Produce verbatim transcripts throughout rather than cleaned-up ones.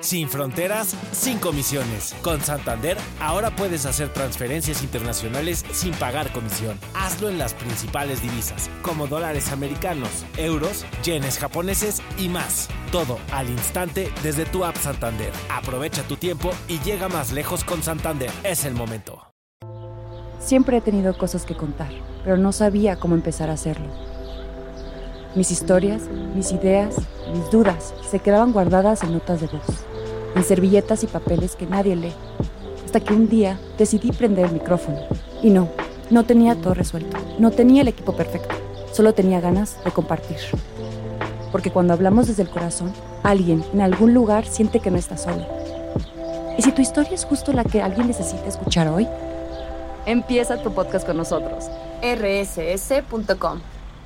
Sin fronteras, sin comisiones. Con Santander, ahora puedes hacer transferencias internacionales sin pagar comisión. Hazlo en las principales divisas, como dólares americanos, euros, yenes japoneses y más. Todo al instante desde tu app Santander. Aprovecha tu tiempo y llega más lejos con Santander. Es el momento. Siempre he tenido cosas que contar, pero no sabía cómo empezar a hacerlo. Mis historias, mis ideas, mis dudas se quedaban guardadas en notas de voz, en servilletas y papeles que nadie lee. Hasta que un día decidí prender el micrófono. Y no, no tenía todo resuelto. No tenía el equipo perfecto. Solo tenía ganas de compartir. Porque cuando hablamos desde el corazón, alguien en algún lugar siente que no está solo. ¿Y si tu historia es justo la que alguien necesita escuchar hoy? Empieza tu podcast con nosotros. erre ese ese punto com.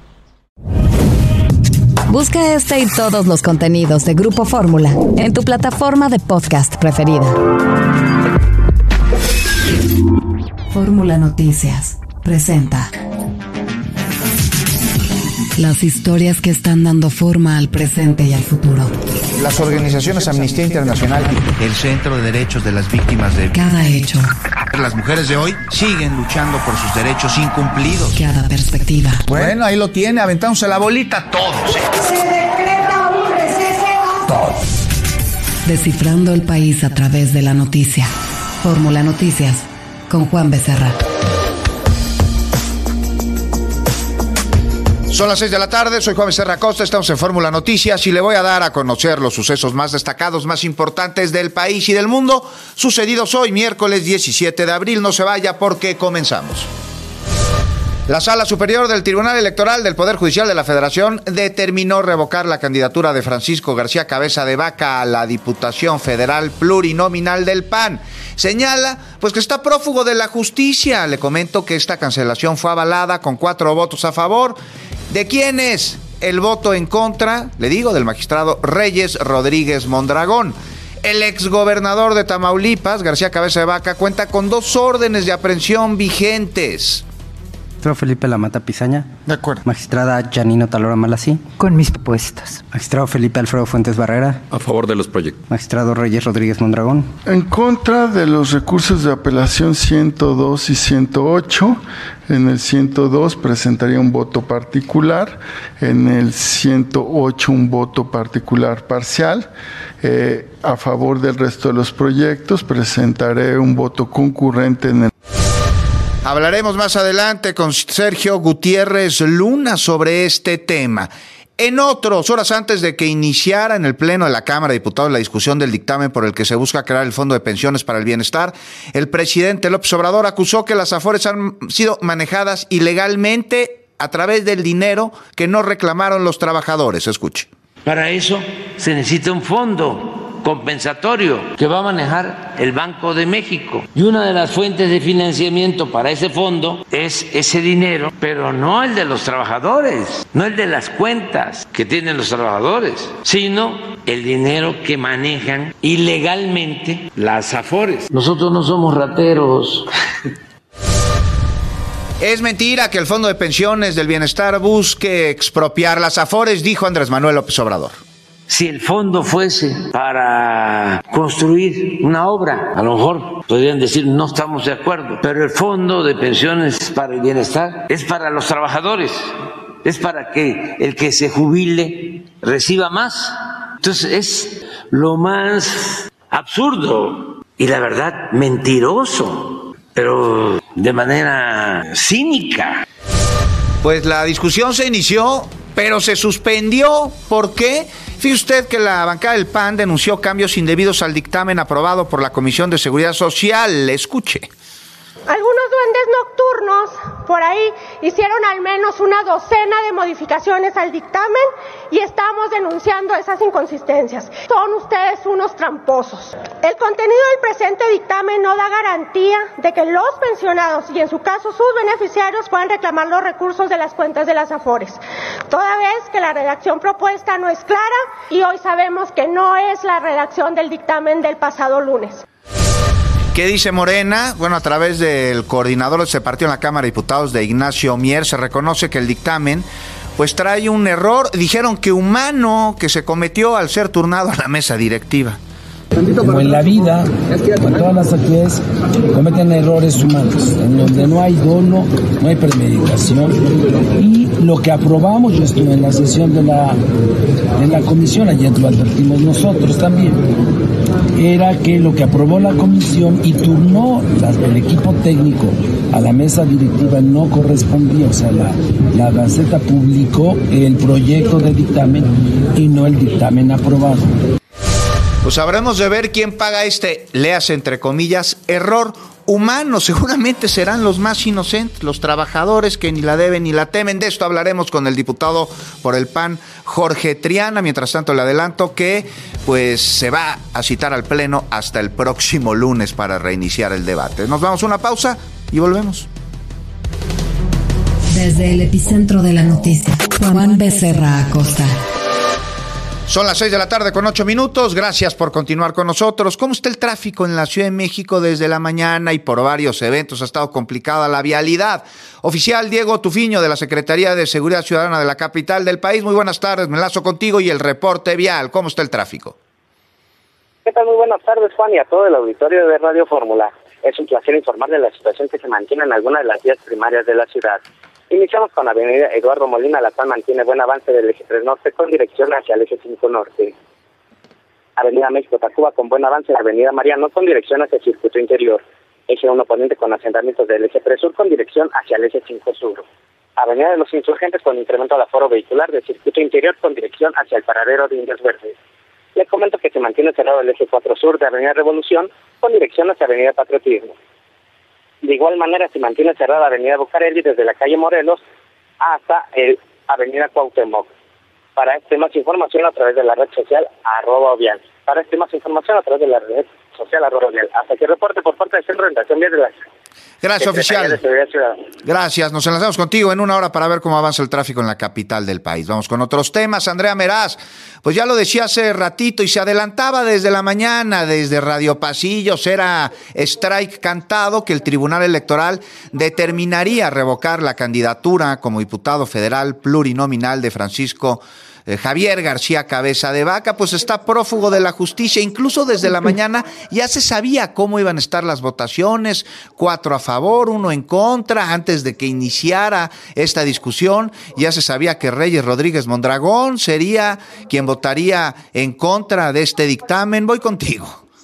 Busca este y todos los contenidos de Grupo Fórmula en tu plataforma de podcast preferida. Fórmula Noticias presenta las historias que están dando forma al presente y al futuro. Las organizaciones Amnistía Internacional, el Centro de Derechos de las Víctimas de cada hecho. Las mujeres de hoy siguen luchando por sus derechos incumplidos. Cada perspectiva. Bueno, ahí lo tiene, aventándose la bolita todos. Se decreta un receso. Todos. Descifrando el país a través de la noticia. Fórmula Noticias con Juan Becerra. Son las seis de la tarde, soy Juan Becerra Costa, estamos en Fórmula Noticias y le voy a dar a conocer los sucesos más destacados, más importantes del país y del mundo, sucedidos hoy, miércoles diecisiete de abril. No se vaya porque comenzamos. La Sala Superior del Tribunal Electoral del Poder Judicial de la Federación determinó revocar la candidatura de Francisco García Cabeza de Vaca a la Diputación Federal Plurinominal del P A N. Señala, pues, que está prófugo de la justicia. Le comento que esta cancelación fue avalada con cuatro votos a favor. ¿De quién es el voto en contra? Le digo, del magistrado Reyes Rodríguez Mondragón. El exgobernador de Tamaulipas, García Cabeza de Vaca, cuenta con dos órdenes de aprehensión vigentes. Magistrado Felipe Lamata Pizaña. De acuerdo. Magistrada Janino Talora Malasí. Con mis propuestas. Magistrado Felipe Alfredo Fuentes Barrera. A favor de los proyectos. Magistrado Reyes Rodríguez Mondragón. En contra de los recursos de apelación ciento dos y ciento ocho. En el ciento dos presentaría un voto particular. En el ciento ocho un voto particular parcial. Eh, a favor del resto de los proyectos presentaré un voto concurrente en el... Hablaremos más adelante con Sergio Gutiérrez Luna sobre este tema. En otros, horas antes de que iniciara en el Pleno de la Cámara de Diputados la discusión del dictamen por el que se busca crear el Fondo de Pensiones para el Bienestar, el presidente López Obrador acusó que las AFORES han sido manejadas ilegalmente a través del dinero que no reclamaron los trabajadores. Escuche. Para eso se necesita un fondo compensatorio que va a manejar el Banco de México. Y una de las fuentes de financiamiento para ese fondo es ese dinero, pero no el de los trabajadores, no el de las cuentas que tienen los trabajadores, sino el dinero que manejan ilegalmente las AFORES. Nosotros no somos rateros. Es mentira que el Fondo de Pensiones del Bienestar busque expropiar las AFORES, dijo Andrés Manuel López Obrador. Si el fondo fuese para construir una obra, a lo mejor podrían decir no estamos de acuerdo, pero el Fondo de Pensiones para el Bienestar es para los trabajadores, es para que el que se jubile reciba más. Entonces es lo más absurdo y la verdad mentiroso, pero de manera cínica. Pues la discusión se inició, pero se suspendió. ¿Por qué? Fíjese usted que la bancada del P A N denunció cambios indebidos al dictamen aprobado por la Comisión de Seguridad Social. Escuche. Algunos duendes nocturnos por ahí hicieron al menos una docena de modificaciones al dictamen y estamos denunciando esas inconsistencias. Son ustedes unos tramposos. El contenido del presente dictamen no da garantía de que los pensionados y en su caso sus beneficiarios puedan reclamar los recursos de las cuentas de las AFORES, toda vez que la redacción propuesta no es clara y hoy sabemos que no es la redacción del dictamen del pasado lunes. ¿Qué dice Morena? Bueno, a través del coordinador de ese partido en la Cámara de Diputados, de Ignacio Mier, se reconoce que el dictamen pues trae un error, dijeron que humano, que se cometió al ser turnado a la mesa directiva. Como en la vida, en todas las actividades cometen errores humanos, en donde no hay dolo, no hay premeditación. Y lo que aprobamos, yo estuve en la sesión de la, de la comisión, ayer lo advertimos nosotros también, era que lo que aprobó la comisión y turnó la, el equipo técnico a la mesa directiva no correspondía, o sea, la, la Gaceta publicó el proyecto de dictamen y no el dictamen aprobado. Pues habremos de ver quién paga este, léase entre comillas, error humano. Seguramente serán los más inocentes, los trabajadores que ni la deben ni la temen. De esto hablaremos con el diputado por el P A N, Jorge Triana. Mientras tanto, le adelanto que pues se va a citar al Pleno hasta el próximo lunes para reiniciar el debate. Nos vamos a una pausa y volvemos. Desde el epicentro de la noticia, Juan Becerra Acosta. Son las seis de la tarde con ocho minutos. Gracias por continuar con nosotros. ¿Cómo está el tráfico en la Ciudad de México desde la mañana y por varios eventos? Ha estado complicada la vialidad. Oficial Diego Tufiño de la Secretaría de Seguridad Ciudadana de la capital del país. Muy buenas tardes. Me enlazo contigo y el reporte vial. ¿Cómo está el tráfico? ¿Qué tal? Muy buenas tardes, Juan, y a todo el auditorio de Radio Fórmula. Es un placer informar de la situación que se mantiene en algunas de las vías primarias de la ciudad. Iniciamos con Avenida Eduardo Molina, la cual mantiene buen avance del eje tres norte con dirección hacia el eje cinco norte. Avenida México-Tacuba con buen avance, Avenida Mariano con dirección hacia el circuito interior. Eje uno poniente con asentamientos del eje tres sur con dirección hacia el eje cinco sur. Avenida de los Insurgentes con incremento al aforo vehicular del circuito interior con dirección hacia el paradero de Indios Verdes. Le comento que se mantiene cerrado el eje cuatro sur de Avenida Revolución con dirección hacia Avenida Patriotismo. De igual manera se mantiene cerrada Avenida Bucareli desde la calle Morelos hasta el Avenida Cuauhtémoc. Para este más información a través de la red social arroba Ovial. Para este más información a través de la red social arroba Ovial. Hasta aquí el reporte por parte del Centro de Orientación Vial de la Gracias, oficial. Gracias. Nos enlazamos contigo en una hora para ver cómo avanza el tráfico en la capital del país. Vamos con otros temas. Andrea Meraz, pues ya lo decía hace ratito y se adelantaba desde la mañana, desde Radio Pasillos, era strike cantado que el Tribunal Electoral determinaría revocar la candidatura como diputado federal plurinominal de Francisco Eh, Javier García Cabeza de Vaca. Pues está prófugo de la justicia. Incluso desde la mañana ya se sabía cómo iban a estar las votaciones, cuatro a favor, uno en contra. Antes de que iniciara esta discusión ya se sabía que Reyes Rodríguez Mondragón sería quien votaría en contra de este dictamen. Voy contigo.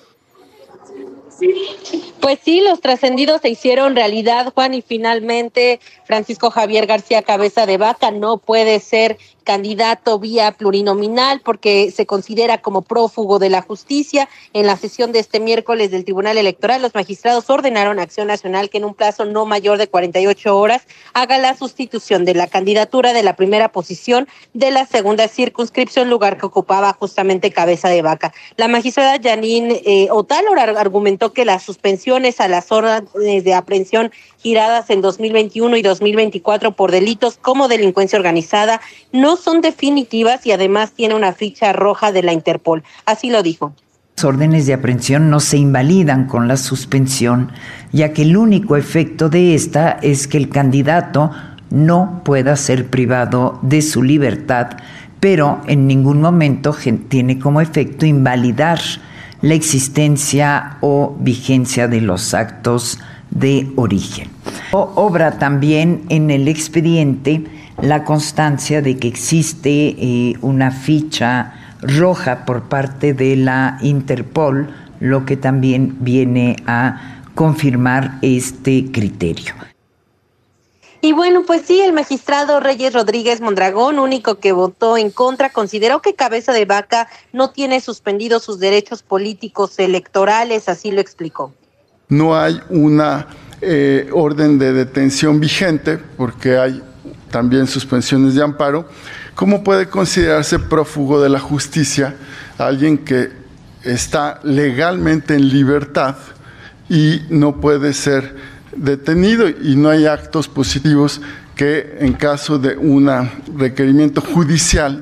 Pues sí, los trascendidos se hicieron realidad, Juan, y finalmente Francisco Javier García Cabeza de Vaca no puede ser candidato vía plurinominal porque se considera como prófugo de la justicia. En la sesión de este miércoles del Tribunal Electoral, los magistrados ordenaron a Acción Nacional que en un plazo no mayor de cuarenta y ocho horas haga la sustitución de la candidatura de la primera posición de la segunda circunscripción, lugar que ocupaba justamente Cabeza de Vaca. La magistrada Janine eh, Otálora argumentó que las suspensiones a las órdenes de aprehensión giradas en dos mil veintiuno y dos mil veinticuatro por delitos como delincuencia organizada no son definitivas y además tiene una ficha roja de la Interpol. Así lo dijo. Las órdenes de aprehensión no se invalidan con la suspensión, ya que el único efecto de esta es que el candidato no pueda ser privado de su libertad, pero en ningún momento tiene como efecto invalidar la existencia o vigencia de los actos de origen. O obra también en el expediente la constancia de que existe eh, una ficha roja por parte de la Interpol, lo que también viene a confirmar este criterio. Y bueno, pues sí, el magistrado Reyes Rodríguez Mondragón, único que votó en contra, consideró que Cabeza de Vaca no tiene suspendidos sus derechos políticos electorales, así lo explicó. No hay una eh, orden de detención vigente porque hay también suspensiones de amparo. ¿Cómo puede considerarse prófugo de la justicia alguien que está legalmente en libertad y no puede ser detenido y no hay actos positivos que en caso de un requerimiento judicial?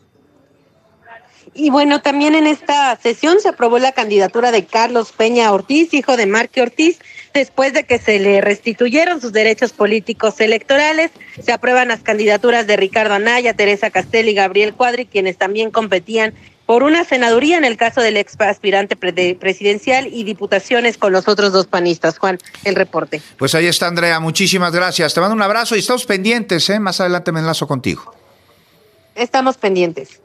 Y bueno, también en esta sesión se aprobó la candidatura de Carlos Peña Ortiz, hijo de Marque Ortiz, después de que se le restituyeron sus derechos políticos electorales. Se aprueban las candidaturas de Ricardo Anaya, Teresa Castel y Gabriel Cuadri, quienes también competían por una senaduría en el caso del ex aspirante pre- presidencial y diputaciones con los otros dos panistas. Juan, el reporte. Pues ahí está, Andrea, muchísimas gracias. Te mando un abrazo y estamos pendientes, ¿eh? Más adelante me enlazo contigo. Estamos pendientes.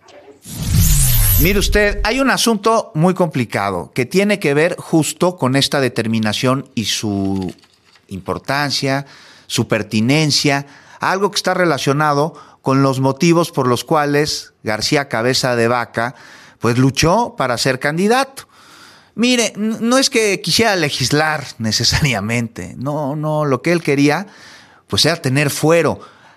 Mire usted, hay un asunto muy complicado que tiene que ver justo con esta determinación y su importancia, su pertinencia, algo que está relacionado con los motivos por los cuales García Cabeza de Vaca pues luchó para ser candidato. Mire, no es que quisiera legislar necesariamente, no, no, lo que él quería pues era tener fuero.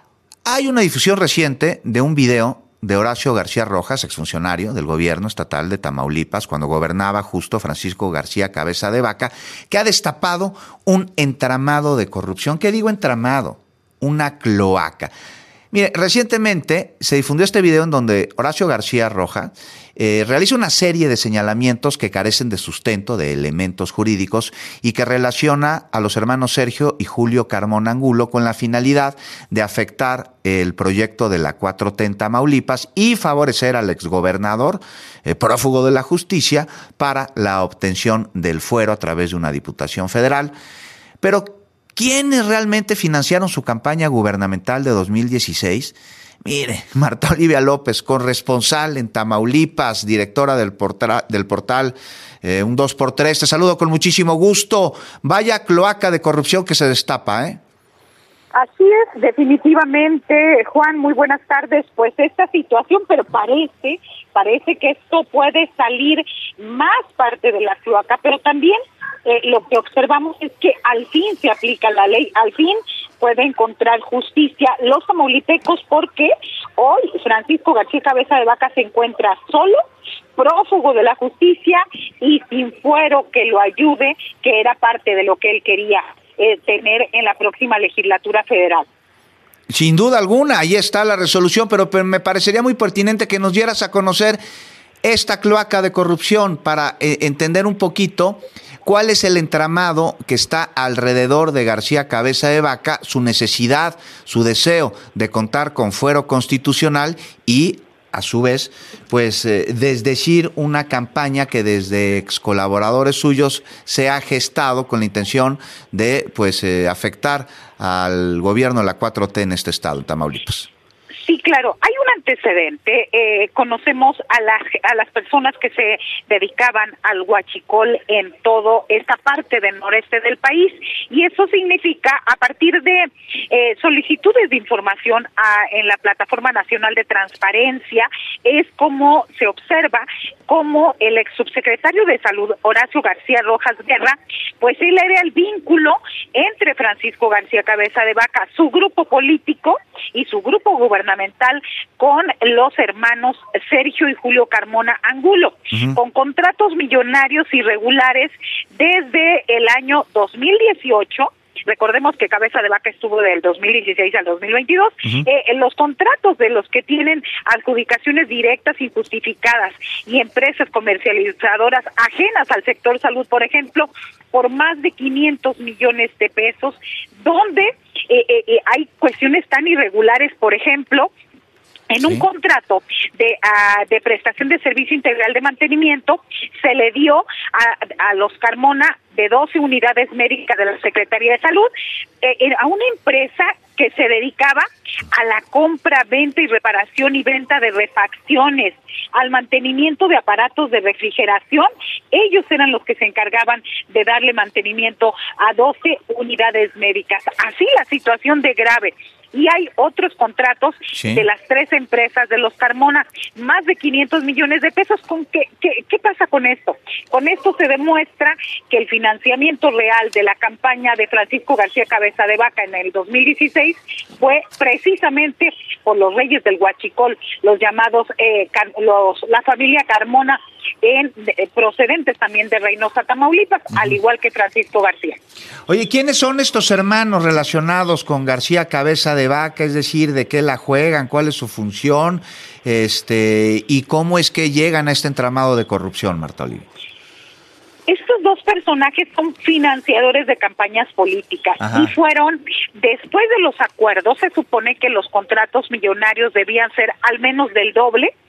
Hay una difusión reciente de un video de Horacio García Rojas, exfuncionario del gobierno estatal de Tamaulipas, cuando gobernaba justo Francisco García Cabeza de Vaca, que ha destapado un entramado de corrupción. ¿Qué digo entramado? Una cloaca. Mire, recientemente se difundió este video en donde Horacio García Rojas eh, realiza una serie de señalamientos que carecen de sustento, de elementos jurídicos, y que relaciona a los hermanos Sergio y Julio Carmona Angulo con la finalidad de afectar el proyecto de la cuatro T en Tamaulipas y favorecer al exgobernador, eh, prófugo de la justicia, para la obtención del fuero a través de una diputación federal. Pero ¿quiénes realmente financiaron su campaña gubernamental de dos mil dieciséis? Mire, Marta Olivia López, corresponsal en Tamaulipas, directora del, portal, del portal eh, un dos por tres. Te saludo con muchísimo gusto. Vaya cloaca de corrupción que se destapa, ¿eh? Así es, definitivamente, Juan, muy buenas tardes. Pues esta situación, pero parece, parece que esto puede salir más parte de la cloaca, pero también eh, lo que observamos es que al fin se aplica la ley, al fin puede encontrar justicia los tamaulipecos, porque hoy Francisco García Cabeza de Vaca se encuentra solo, prófugo de la justicia y sin fuero que lo ayude, que era parte de lo que él quería eh, tener en la próxima legislatura federal. Sin duda alguna, ahí está la resolución, pero, pero me parecería muy pertinente que nos dieras a conocer esta cloaca de corrupción para eh, entender un poquito cuál es el entramado que está alrededor de García Cabeza de Vaca, su necesidad, su deseo de contar con fuero constitucional y, a su vez, pues eh, desdecir una campaña que desde ex colaboradores suyos se ha gestado con la intención de pues eh, afectar al gobierno de la cuatro T en este estado, en Tamaulipas. Sí, claro, hay un antecedente. Eh, conocemos a, la, a las personas que se dedicaban al huachicol en toda esta parte del noreste del país, y eso significa, a partir de eh, solicitudes de información a, en la Plataforma Nacional de Transparencia, es como se observa como el ex subsecretario de Salud, Horacio García Rojas Guerra, pues él era el vínculo entre Francisco García Cabeza de Vaca, su grupo político y su grupo gubernamental, con los hermanos Sergio y Julio Carmona Angulo, uh-huh. con contratos millonarios irregulares desde el año dos mil dieciocho. Recordemos que Cabeza de Vaca estuvo del dos mil dieciséis al dos mil veintidós. Uh-huh. Eh, los contratos de los que tienen adjudicaciones directas injustificadas y empresas comercializadoras ajenas al sector salud, por ejemplo, por más de quinientos millones de pesos, donde eh, eh, hay cuestiones tan irregulares, por ejemplo, en un sí. contrato de uh, de prestación de servicio integral de mantenimiento se le dio a, a los Carmona de doce unidades médicas de la Secretaría de Salud eh, a una empresa que se dedicaba a la compra, venta y reparación y venta de refacciones, al mantenimiento de aparatos de refrigeración. Ellos eran los que se encargaban de darle mantenimiento a doce unidades médicas. Así la situación de grave. Y hay otros contratos sí. de las tres empresas de los Carmona, más de quinientos millones de pesos. ¿Con qué, qué, qué pasa con esto? Con esto se demuestra que el financiamiento real de la campaña de Francisco García Cabeza de Vaca en el dos mil dieciséis fue precisamente por los reyes del huachicol, los llamados, eh, los la familia Carmona, en, eh, procedentes también de Reynosa, Tamaulipas, uh-huh. al igual que Francisco García. Oye, ¿quiénes son estos hermanos relacionados con García Cabeza de Vaca? Es decir, ¿de qué la juegan? ¿Cuál es su función? Este, ¿y cómo es que llegan a este entramado de corrupción, Marta Olivia? Estos dos personajes son financiadores de campañas políticas. Ajá. Y fueron, después de los acuerdos, se supone que los contratos millonarios debían ser al menos del doble,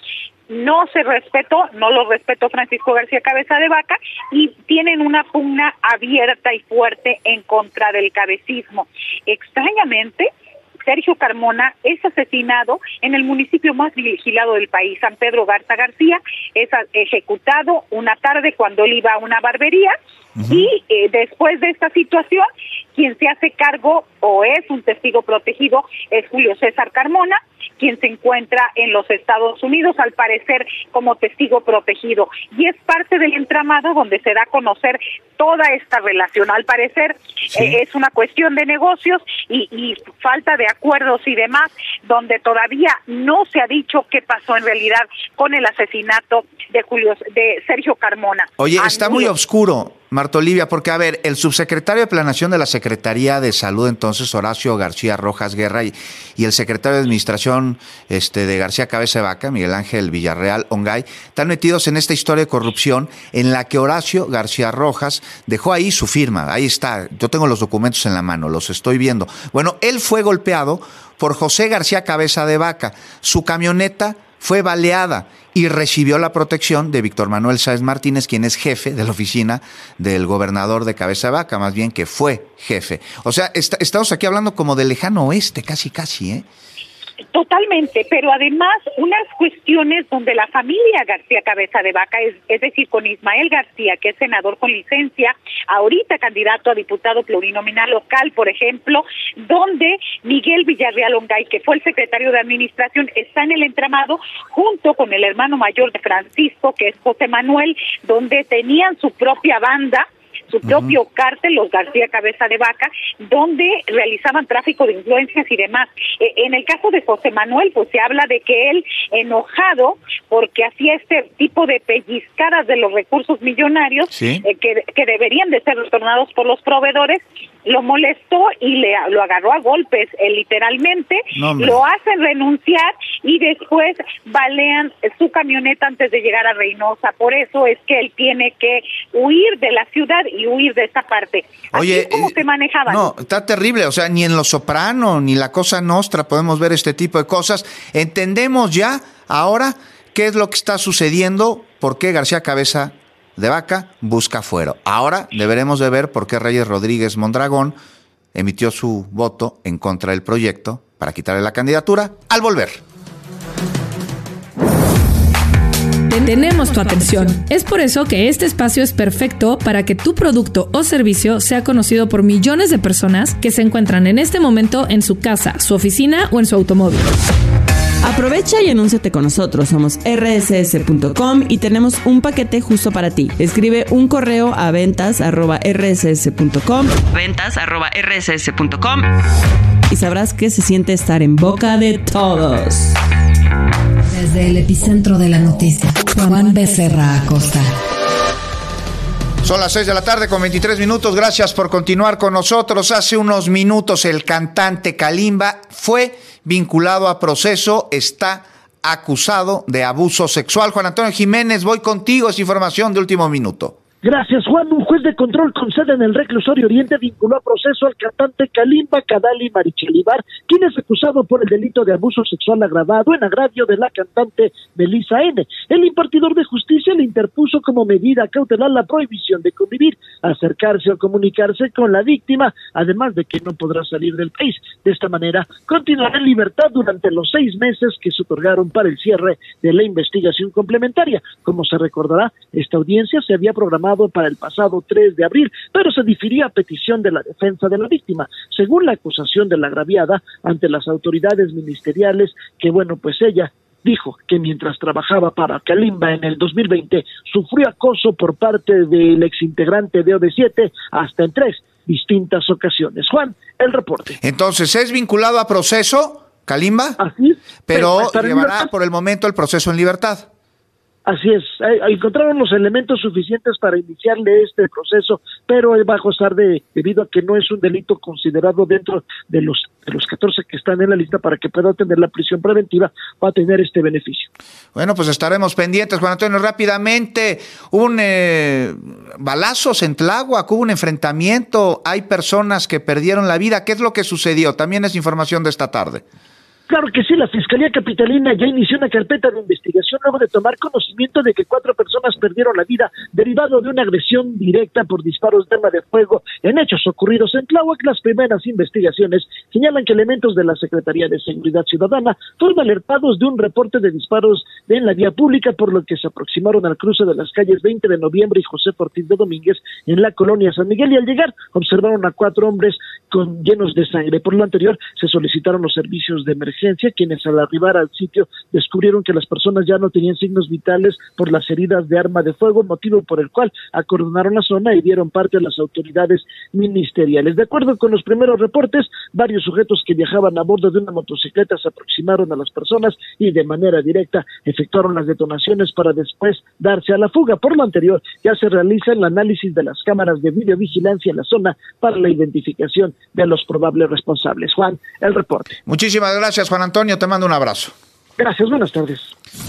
no se respetó, no lo respetó Francisco García Cabeza de Vaca, y tienen una pugna abierta y fuerte en contra del cabecismo. Extrañamente, Sergio Carmona es asesinado en el municipio más vigilado del país, San Pedro Garza García, es ejecutado una tarde cuando él iba a una barbería. Uh-huh. Y eh, después de esta situación, quien se hace cargo o es un testigo protegido es Julio César Carmona, quien se encuentra en los Estados Unidos, al parecer como testigo protegido, y es parte del entramado donde se da a conocer toda esta relación. Al parecer sí. eh, es una cuestión de negocios y, y falta de acuerdos y demás, donde todavía no se ha dicho qué pasó en realidad con el asesinato de Julio de Sergio Carmona. Oye, está Anulio. Muy oscuro, Marta Olivia, porque, a ver, el subsecretario de Planeación de la Secretaría de Salud, entonces, Horacio García Rojas Guerra, y, y el secretario de Administración este, de García Cabeza de Vaca, Miguel Ángel Villarreal Ongay, están metidos en esta historia de corrupción en la que Horacio García Rojas dejó ahí su firma. Ahí está, yo tengo los documentos en la mano, los estoy viendo. Bueno, él fue golpeado por José García Cabeza de Vaca. Su camioneta fue baleada y recibió la protección de Víctor Manuel Sáez Martínez, quien es jefe de la oficina del gobernador de Cabeza de Vaca, más bien que fue jefe. O sea, est- estamos aquí hablando como del lejano oeste, casi casi, ¿eh? Totalmente, pero además unas cuestiones donde la familia García Cabeza de Vaca, es, es decir, con Ismael García, que es senador con licencia, ahorita candidato a diputado plurinominal local, por ejemplo, donde Miguel Villarreal Ongay, que fue el secretario de Administración, está en el entramado junto con el hermano mayor de Francisco, que es José Manuel, donde tenían su propia banda, su propio uh-huh. cártel, los García Cabeza de Vaca, donde realizaban tráfico de influencias y demás. Eh, en el caso de José Manuel, pues se habla de que él, enojado porque hacía este tipo de pellizcadas de los recursos millonarios, ¿sí? eh, que, que deberían de ser retornados por los proveedores, lo molestó y le lo agarró a golpes, eh, literalmente, no, lo hacen renunciar y después balean su camioneta antes de llegar a Reynosa. Por eso es que él tiene que huir de la ciudad y huir de esta parte. Oye, así como se manejaban. No, está terrible, o sea, ni en Los Soprano, ni La Cosa Nostra podemos ver este tipo de cosas. Entendemos ya ahora qué es lo que está sucediendo, por qué García Cabeza de Vaca busca fuero. Ahora deberemos de ver por qué Reyes Rodríguez Mondragón emitió su voto en contra del proyecto para quitarle la candidatura al volver. Tenemos tu atención. Es por eso que este espacio es perfecto para que tu producto o servicio sea conocido por millones de personas que se encuentran en este momento en su casa, su oficina o en su automóvil. Aprovecha y anúnciate con nosotros. Somos erre ese ese punto com y tenemos un paquete justo para ti. Escribe un correo a ventas arroba erre ese ese punto com, ventas arroba erre ese ese punto com, y sabrás qué se siente estar en boca de todos. Desde el epicentro de la noticia, Juan Becerra Acosta. Son las seis de la tarde con veintitrés minutos. Gracias por continuar con nosotros. Hace unos minutos el cantante Kalimba fue vinculado a proceso, está acusado de abuso sexual. Juan Antonio Jiménez, voy contigo, es información de último minuto. Gracias, Juan. Un juez de control con sede en el Reclusorio Oriente vinculó a proceso al cantante Kalimba Kadali Marichelibar, quien es acusado por el delito de abuso sexual agravado en agravio de la cantante Melissa N. El impartidor de justicia le interpuso como medida cautelar la prohibición de convivir, acercarse o comunicarse con la víctima, además de que no podrá salir del país. De esta manera, continuará en libertad durante los seis meses que se otorgaron para el cierre de la investigación complementaria. Como se recordará, esta audiencia se había programado para el pasado tres de abril, pero se difirió a petición de la defensa de la víctima, según la acusación de la agraviada ante las autoridades ministeriales, que bueno, pues ella dijo que mientras trabajaba para Kalimba en el dos mil veinte, sufrió acoso por parte del exintegrante de O D siete hasta en tres distintas ocasiones. Juan, el reporte. Entonces, ¿es vinculado a proceso, Kalimba? Así es. Pero, pero llevará por el momento el proceso en libertad. Así es, eh, encontraron los elementos suficientes para iniciarle este proceso, pero él va a gozar de, debido a que no es un delito considerado dentro de los de los catorce que están en la lista para que pueda tener la prisión preventiva, va a tener este beneficio. Bueno, pues estaremos pendientes, Juan Antonio, rápidamente. Un eh, balazos en Tláhuac, hubo un enfrentamiento, hay personas que perdieron la vida. ¿Qué es lo que sucedió? También es información de esta tarde. Claro que sí, la Fiscalía Capitalina ya inició una carpeta de investigación luego de tomar conocimiento de que cuatro personas perdieron la vida derivado de una agresión directa por disparos de arma de fuego en hechos ocurridos en Tláhuac. Las primeras investigaciones señalan que elementos de la Secretaría de Seguridad Ciudadana fueron alertados de un reporte de disparos en la vía pública, por lo que se aproximaron al cruce de las calles veinte de noviembre y José Ortiz de Domínguez en la colonia San Miguel, y al llegar observaron a cuatro hombres con llenos de sangre. Por lo anterior, se solicitaron los servicios de emergencia, quienes al arribar al sitio descubrieron que las personas ya no tenían signos vitales por las heridas de arma de fuego, motivo por el cual acordonaron la zona y dieron parte a las autoridades ministeriales. De acuerdo con los primeros reportes, varios sujetos que viajaban a bordo de una motocicleta se aproximaron a las personas y de manera directa efectuaron las detonaciones para después darse a la fuga. Por lo anterior, ya se realiza el análisis de las cámaras de videovigilancia en la zona para la identificación de los probables responsables. Juan, el reporte. Muchísimas gracias, Juan Antonio, te mando un abrazo. Gracias, buenas tardes.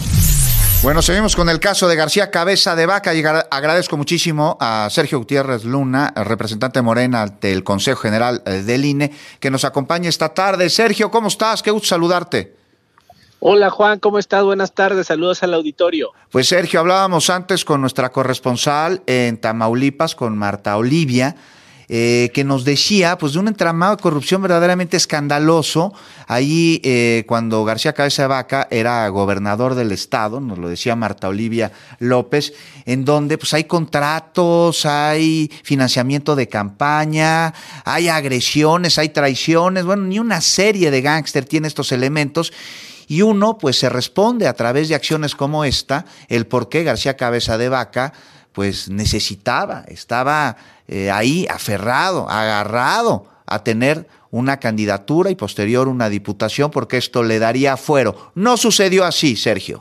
Bueno, seguimos con el caso de García Cabeza de Vaca y agradezco muchísimo a Sergio Gutiérrez Luna, representante Morena ante el Consejo General del I N E, que nos acompaña esta tarde. Sergio, ¿cómo estás? Qué gusto saludarte. Hola Juan, ¿cómo estás? Buenas tardes, saludos al auditorio. Pues Sergio, hablábamos antes con nuestra corresponsal en Tamaulipas, con Marta Olivia, Eh, que nos decía pues de un entramado de corrupción verdaderamente escandaloso ahí eh, cuando García Cabeza de Vaca era gobernador del estado, nos lo decía Marta Olivia López, en donde pues hay contratos, hay financiamiento de campaña, hay agresiones, hay traiciones, bueno, ni una serie de gángster tiene estos elementos. Y uno pues se responde a través de acciones como esta, el por qué García Cabeza de Vaca pues necesitaba, estaba eh, ahí aferrado, agarrado a tener una candidatura y posterior una diputación, porque esto le daría fuero. No sucedió así, Sergio.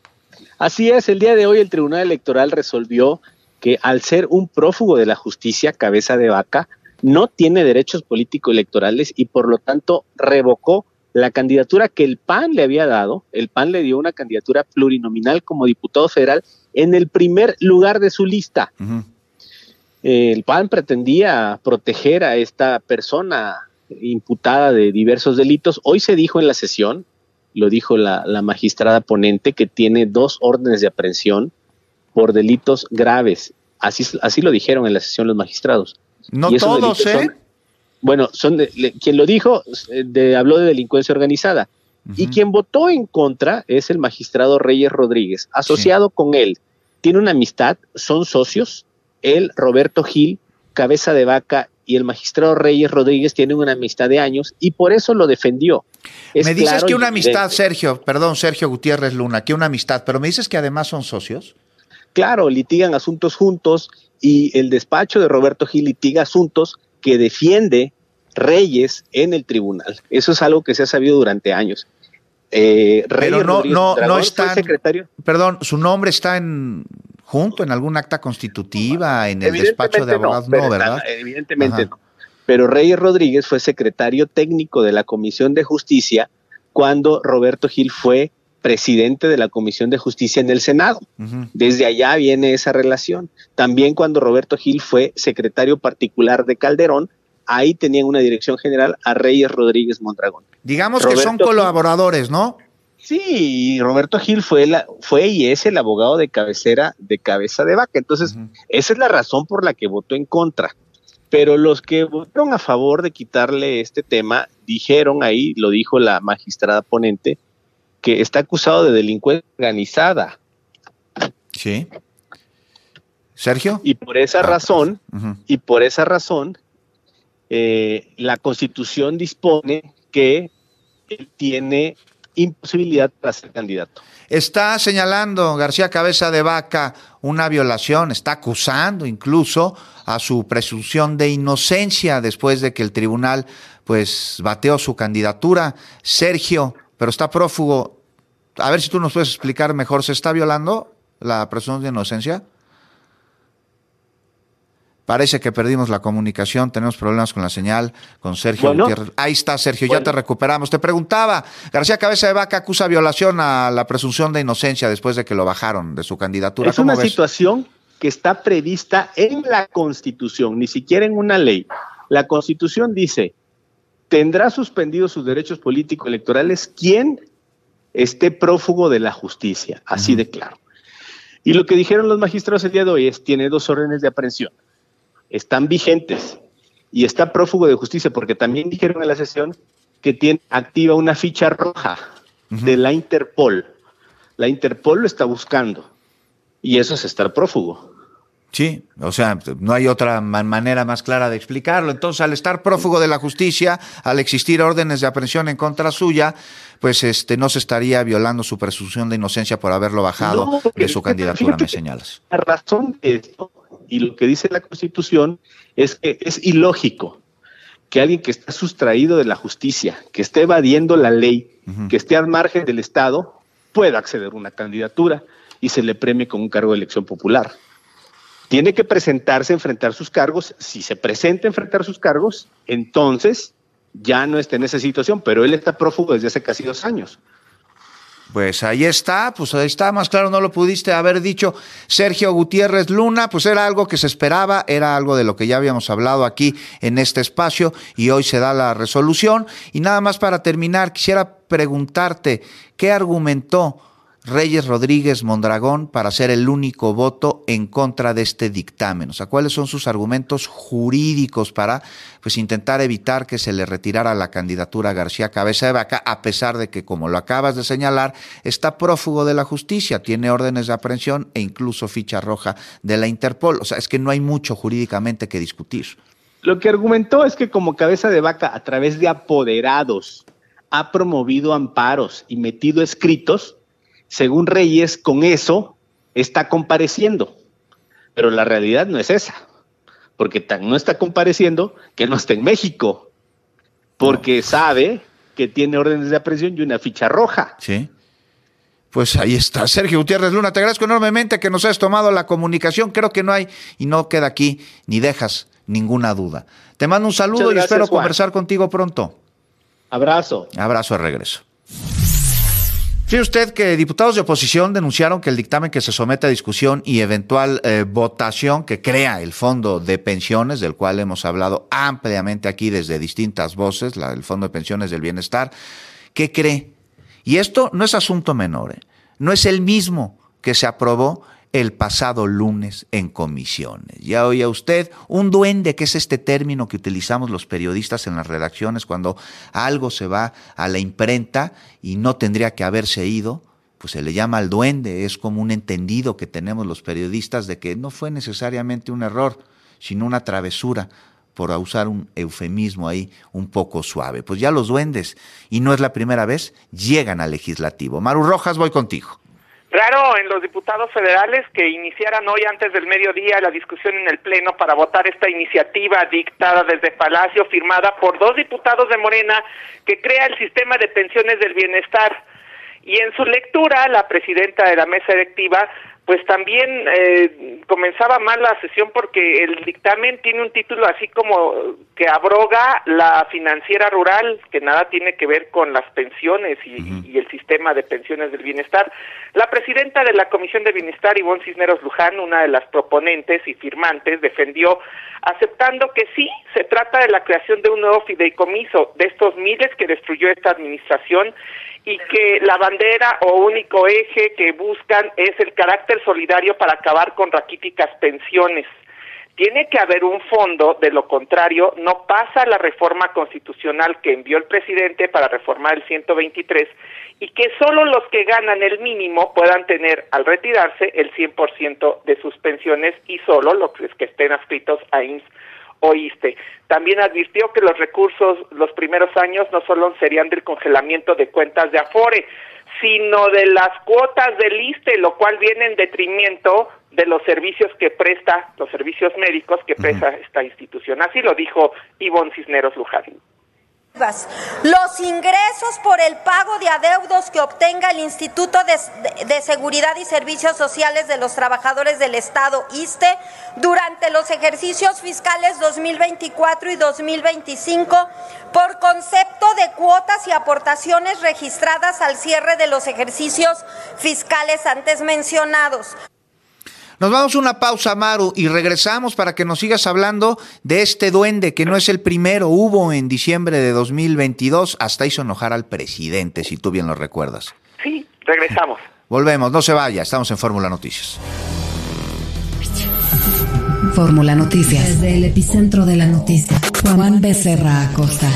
Así es, el día de hoy el Tribunal Electoral resolvió que al ser un prófugo de la justicia, Cabeza de Vaca no tiene derechos político-electorales y por lo tanto revocó la candidatura que el P A N le había dado. El P A N le dio una candidatura plurinominal como diputado federal en el primer lugar de su lista. Uh-huh. eh, el P A N pretendía proteger a esta persona imputada de diversos delitos. Hoy se dijo en la sesión, lo dijo la, la magistrada ponente, que tiene dos órdenes de aprehensión por delitos graves. Así, así lo dijeron en la sesión los magistrados. No todos, ¿eh? Son, bueno, son de, le, quien lo dijo de, habló de delincuencia organizada. Uh-huh. Y quien votó en contra es el magistrado Reyes Rodríguez. Asociado sí. con él, tiene una amistad, son socios. Él, Roberto Gil, Cabeza de Vaca y el magistrado Reyes Rodríguez tienen una amistad de años y por eso lo defendió. Es me dices claro que una amistad, Sergio, perdón, Sergio Gutiérrez Luna, que una amistad, pero me dices que además son socios. Claro, litigan asuntos juntos y el despacho de Roberto Gil litiga asuntos que defiende Reyes en el tribunal. Eso es algo que se ha sabido durante años. Eh, Pero no, no, no está, secretario. Perdón, su nombre está en junto en algún acta constitutiva, en el despacho de abogados, no, no ¿verdad? Está, evidentemente Ajá. no. Pero Reyes Rodríguez fue secretario técnico de la Comisión de Justicia cuando Roberto Gil fue presidente de la Comisión de Justicia en el Senado. Uh-huh. Desde allá viene esa relación. También cuando Roberto Gil fue secretario particular de Calderón, ahí tenían una dirección general a Reyes Rodríguez Mondragón. Digamos Roberto que son colaboradores, Gil, ¿no? Sí, Roberto Gil fue, la, fue y es el abogado de cabecera de Cabeza de Vaca. Entonces, uh-huh. esa es la razón por la que votó en contra. Pero los que votaron a favor de quitarle este tema, dijeron ahí, lo dijo la magistrada ponente, que está acusado de delincuencia organizada. Sí. ¿Sergio? Y por esa ah, razón, uh-huh. y por esa razón, eh, la Constitución dispone que él tiene imposibilidad para ser candidato. Está señalando García Cabeza de Vaca una violación, está acusando incluso a su presunción de inocencia después de que el tribunal pues bateó su candidatura. Sergio, pero está prófugo. A ver si tú nos puedes explicar mejor, ¿se está violando la presunción de inocencia? Parece que perdimos la comunicación, tenemos problemas con la señal, con Sergio bueno, Gutiérrez. Ahí está, Sergio, bueno. ya te recuperamos. Te preguntaba, García Cabeza de Vaca acusa violación a la presunción de inocencia después de que lo bajaron de su candidatura. Es una ves? situación que está prevista en la Constitución, ni siquiera en una ley. La Constitución dice tendrá suspendidos sus derechos políticos electorales quien esté prófugo de la justicia, así uh-huh. de claro. Y lo que dijeron los magistrados el día de hoy es, tiene dos órdenes de aprehensión, están vigentes y está prófugo de justicia, porque también dijeron en la sesión que tiene activa una ficha roja uh-huh. de la Interpol. La Interpol lo está buscando y eso es estar prófugo. Sí, o sea, no hay otra man- manera más clara de explicarlo. Entonces, al estar prófugo de la justicia, al existir órdenes de aprehensión en contra suya, pues este no se estaría violando su presunción de inocencia por haberlo bajado no, de su candidatura, me señalas. La razón de esto, y lo que dice la Constitución, es que es ilógico que alguien que está sustraído de la justicia, que esté evadiendo la ley, uh-huh. que esté al margen del Estado, pueda acceder a una candidatura y se le premie con un cargo de elección popular. Tiene que presentarse a enfrentar sus cargos. Si se presenta a enfrentar sus cargos, entonces ya no está en esa situación, pero él está prófugo desde hace casi dos años. Pues ahí está, pues ahí está, más claro no lo pudiste haber dicho. Sergio Gutiérrez Luna, pues era algo que se esperaba, era algo de lo que ya habíamos hablado aquí en este espacio y hoy se da la resolución. Y nada más para terminar, quisiera preguntarte, ¿qué argumentó Reyes Rodríguez Mondragón para ser el único voto en contra de este dictamen? O sea, ¿cuáles son sus argumentos jurídicos para pues intentar evitar que se le retirara la candidatura a García Cabeza de Vaca, a pesar de que, como lo acabas de señalar, está prófugo de la justicia, tiene órdenes de aprehensión e incluso ficha roja de la Interpol? O sea, es que no hay mucho jurídicamente que discutir. Lo que argumentó es que como Cabeza de Vaca, a través de apoderados, ha promovido amparos y metido escritos, según Reyes, con eso está compareciendo, pero la realidad no es esa, porque tan no está compareciendo que no está en México, porque no. sabe que tiene órdenes de aprehensión y una ficha roja. Sí. Pues ahí está. Sergio Gutiérrez Luna, te agradezco enormemente que nos hayas tomado la comunicación. Creo que no hay y no queda aquí ni dejas ninguna duda. Te mando un saludo gracias, y espero Juan. conversar contigo pronto. Abrazo. Abrazo de regreso. Fíjese usted que diputados de oposición denunciaron que el dictamen que se somete a discusión y eventual eh, votación que crea el Fondo de Pensiones, del cual hemos hablado ampliamente aquí desde distintas voces, la, el Fondo de Pensiones del Bienestar, ¿qué cree? Y esto no es asunto menor, ¿eh? No es el mismo que se aprobó el pasado lunes en comisiones. Ya oía usted, un duende, que es este término que utilizamos los periodistas en las redacciones cuando algo se va a la imprenta y no tendría que haberse ido, pues se le llama al duende, es como un entendido que tenemos los periodistas de que no fue necesariamente un error, sino una travesura, por usar un eufemismo ahí un poco suave. Pues ya los duendes, y no es la primera vez, llegan al legislativo. Maru Rojas, voy contigo. Raro en los diputados federales que iniciaran hoy antes del mediodía la discusión en el Pleno para votar esta iniciativa dictada desde Palacio, firmada por dos diputados de Morena, que crea el sistema de pensiones del bienestar. Y en su lectura, la presidenta de la mesa directiva, pues también eh, comenzaba mal la sesión porque el dictamen tiene un título así como que abroga la financiera rural, que nada tiene que ver con las pensiones y, uh-huh. y el sistema de pensiones del bienestar. La presidenta de la Comisión de Bienestar, Ivonne Cisneros Luján, una de las proponentes y firmantes, defendió aceptando que sí, se trata de la creación de un nuevo fideicomiso de estos miles que destruyó esta administración y que la bandera o único eje que buscan es el carácter solidario para acabar con raquíticas pensiones. Tiene que haber un fondo, de lo contrario no pasa la reforma constitucional que envió el presidente para reformar el ciento veintitrés y que solo los que ganan el mínimo puedan tener al retirarse el cien por ciento de sus pensiones y solo los que estén adscritos a I M S S o I S S S T E. También advirtió que los recursos los primeros años no solo serían del congelamiento de cuentas de Afore, sino de las cuotas del I S S S T E, lo cual viene en detrimento de los servicios que presta, los servicios médicos que presta uh-huh. esta institución. Así lo dijo Ivonne Cisneros Luján. Los ingresos por el pago de adeudos que obtenga el Instituto de, de, de Seguridad y Servicios Sociales de los Trabajadores del Estado, I S S S T E, durante los ejercicios fiscales dos mil veinticuatro y dos mil veinticinco, por concepto de cuotas y aportaciones registradas al cierre de los ejercicios fiscales antes mencionados. Nos vamos a una pausa, Maru, y regresamos para que nos sigas hablando de este duende, que no es el primero. Hubo en diciembre de dos mil veintidós, hasta hizo enojar al presidente, si tú bien lo recuerdas. Sí, regresamos. Volvemos, no se vaya, estamos en Fórmula Noticias. Fórmula Noticias. Desde el epicentro de la noticia, Juan Becerra Acosta.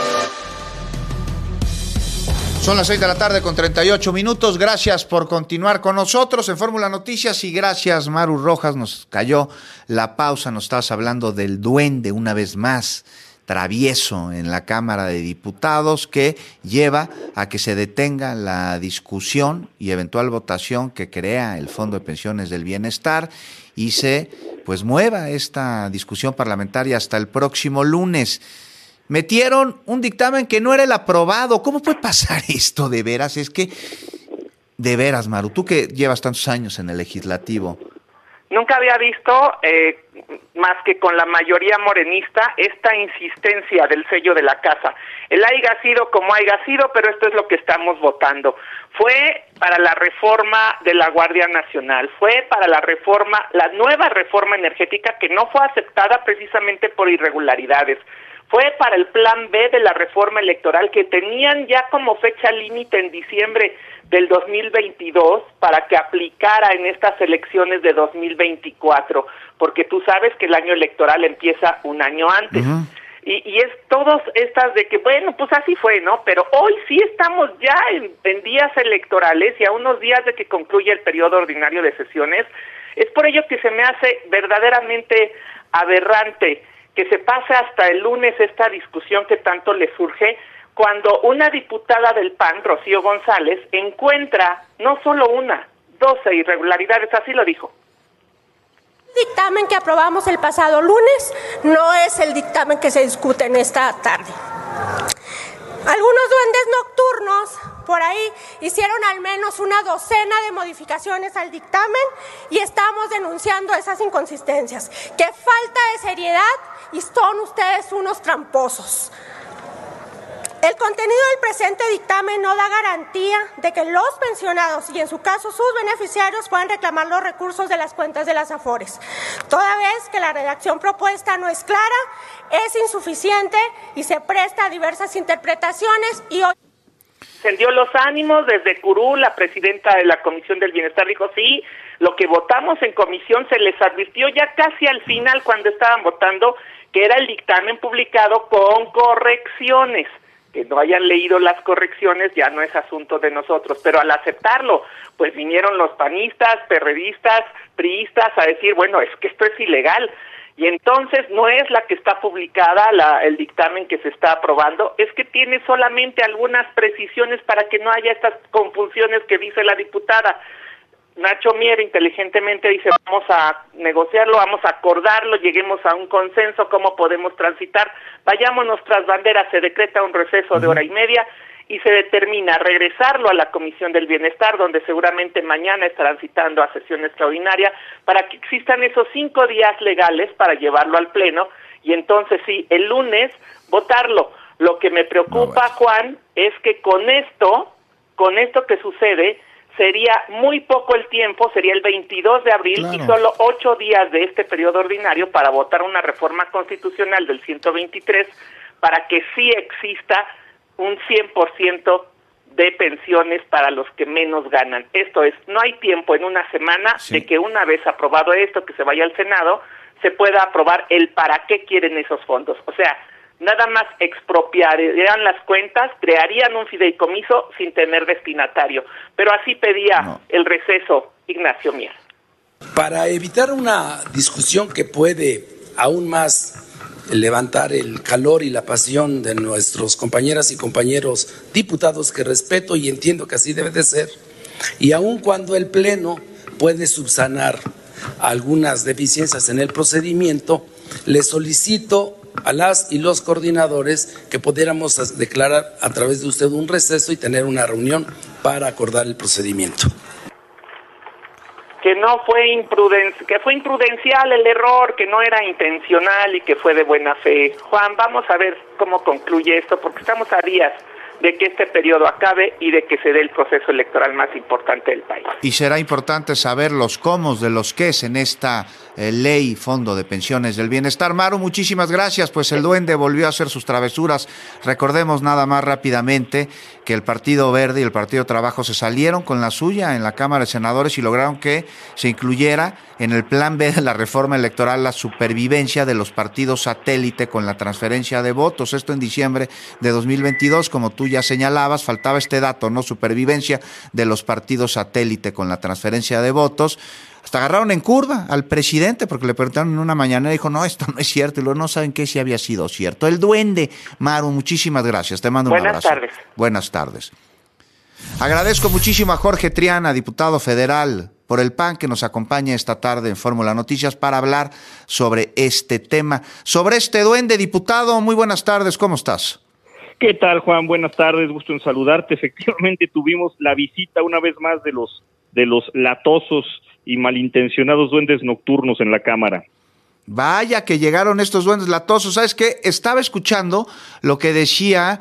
Son las seis de la tarde con treinta y ocho minutos. Gracias por continuar con nosotros en Fórmula Noticias y gracias, Maru Rojas. Nos cayó la pausa, nos estabas hablando del duende una vez más, travieso en la Cámara de Diputados, que lleva a que se detenga la discusión y eventual votación que crea el Fondo de Pensiones del Bienestar y se pues mueva esta discusión parlamentaria hasta el próximo lunes. Metieron un dictamen que no era el aprobado. ¿Cómo puede pasar esto de veras? Es que, de veras, Maru, tú que llevas tantos años en el legislativo. Nunca había visto, eh, más que con la mayoría morenista, esta insistencia del sello de la casa. El haya sido como haya sido, pero esto es lo que estamos votando. Fue para la reforma de la Guardia Nacional, fue para la reforma, la nueva reforma energética que no fue aceptada precisamente por irregularidades. Fue para el plan B de la reforma electoral que tenían ya como fecha límite en diciembre del dos mil veintidós para que aplicara en estas elecciones de dos mil veinticuatro, porque tú sabes que el año electoral empieza un año antes. Uh-huh. Y, y es todas estas de que, bueno, pues así fue, ¿no? Pero hoy sí estamos ya en, en días electorales y a unos días de que concluya el periodo ordinario de sesiones. Es por ello que se me hace verdaderamente aberrante que se pase hasta el lunes esta discusión que tanto le surge, cuando una diputada del P A N, Rocío González, encuentra no solo una, doce irregularidades, así lo dijo. El dictamen que aprobamos el pasado lunes no es el dictamen que se discute en esta tarde. Algunos duendes nocturnos por ahí hicieron al menos una docena de modificaciones al dictamen y estamos denunciando esas inconsistencias. ¡Qué falta de seriedad! Y son ustedes unos tramposos. El contenido del presente dictamen no da garantía de que los pensionados y en su caso sus beneficiarios puedan reclamar los recursos de las cuentas de las AFORES. Toda vez que la redacción propuesta no es clara, es insuficiente y se presta a diversas interpretaciones y hoy... Encendió los ánimos desde Curul, la presidenta de la Comisión del Bienestar, dijo sí, lo que votamos en comisión se les advirtió ya casi al final cuando estaban votando que era el dictamen publicado con correcciones. Que no hayan leído las correcciones ya no es asunto de nosotros, pero al aceptarlo, pues vinieron los panistas, perredistas, priistas a decir, bueno, es que esto es ilegal, y entonces no es la que está publicada, la, el dictamen que se está aprobando, es que tiene solamente algunas precisiones para que no haya estas confusiones que dice la diputada. Nacho Mier inteligentemente dice, vamos a negociarlo, vamos a acordarlo, lleguemos a un consenso, cómo podemos transitar, vayámonos tras banderas, se decreta un receso de hora y media y se determina regresarlo a la Comisión del Bienestar, donde seguramente mañana estarán citando a sesión extraordinaria para que existan esos cinco días legales para llevarlo al Pleno y entonces sí, el lunes votarlo. Lo que me preocupa, no, Juan, es que con esto, con esto que sucede, sería muy poco el tiempo, sería el veintidós de abril, claro, y solo ocho días de este periodo ordinario para votar una reforma constitucional del ciento veintitrés para que sí exista un cien por ciento de pensiones para los que menos ganan. Esto es, no hay tiempo en una semana sí. de que una vez aprobado esto, que se vaya al Senado, se pueda aprobar el para qué quieren esos fondos. O sea, nada más expropiarían las cuentas, crearían un fideicomiso sin tener destinatario. Pero así pedía no. el receso Ignacio Mier. Para evitar una discusión que puede aún más levantar el calor y la pasión de nuestros compañeras y compañeros diputados, que respeto y entiendo que así debe de ser, y aun cuando el Pleno puede subsanar algunas deficiencias en el procedimiento, le solicito a las y los coordinadores que pudiéramos declarar a través de usted un receso y tener una reunión para acordar el procedimiento. Que no fue imprudencial, que fue imprudencial el error, que no era intencional y que fue de buena fe. Juan, vamos a ver cómo concluye esto, porque estamos a días de que este periodo acabe y de que se dé el proceso electoral más importante del país. Y será importante saber los cómo de los qués en esta eh, ley Fondo de Pensiones del Bienestar. Maru, muchísimas gracias, pues el duende volvió a hacer sus travesuras. Recordemos nada más rápidamente que el Partido Verde y el Partido Trabajo se salieron con la suya en la Cámara de Senadores y lograron que se incluyera en el plan B de la reforma electoral la supervivencia de los partidos satélite con la transferencia de votos. Esto en diciembre de dos mil veintidós, como tú ya señalabas, faltaba este dato, ¿no? Supervivencia de los partidos satélite con la transferencia de votos. Hasta agarraron en curva al presidente porque le preguntaron en una mañana y dijo, no, esto no es cierto, y luego no saben qué si había sido cierto. El duende, Maru, muchísimas gracias, te mando un Buenas abrazo. Buenas tardes. Buenas tardes. Agradezco muchísimo a Jorge Triana, diputado federal por el P A N, que nos acompaña esta tarde en Fórmula Noticias para hablar sobre este tema. Sobre este duende, diputado, muy buenas tardes, ¿cómo estás? ¿Qué tal, Juan? Buenas tardes, gusto en saludarte. Efectivamente tuvimos la visita una vez más de los, de los latosos y malintencionados duendes nocturnos en la Cámara. Vaya que llegaron estos duendes latosos. ¿Sabes qué? Estaba escuchando lo que decía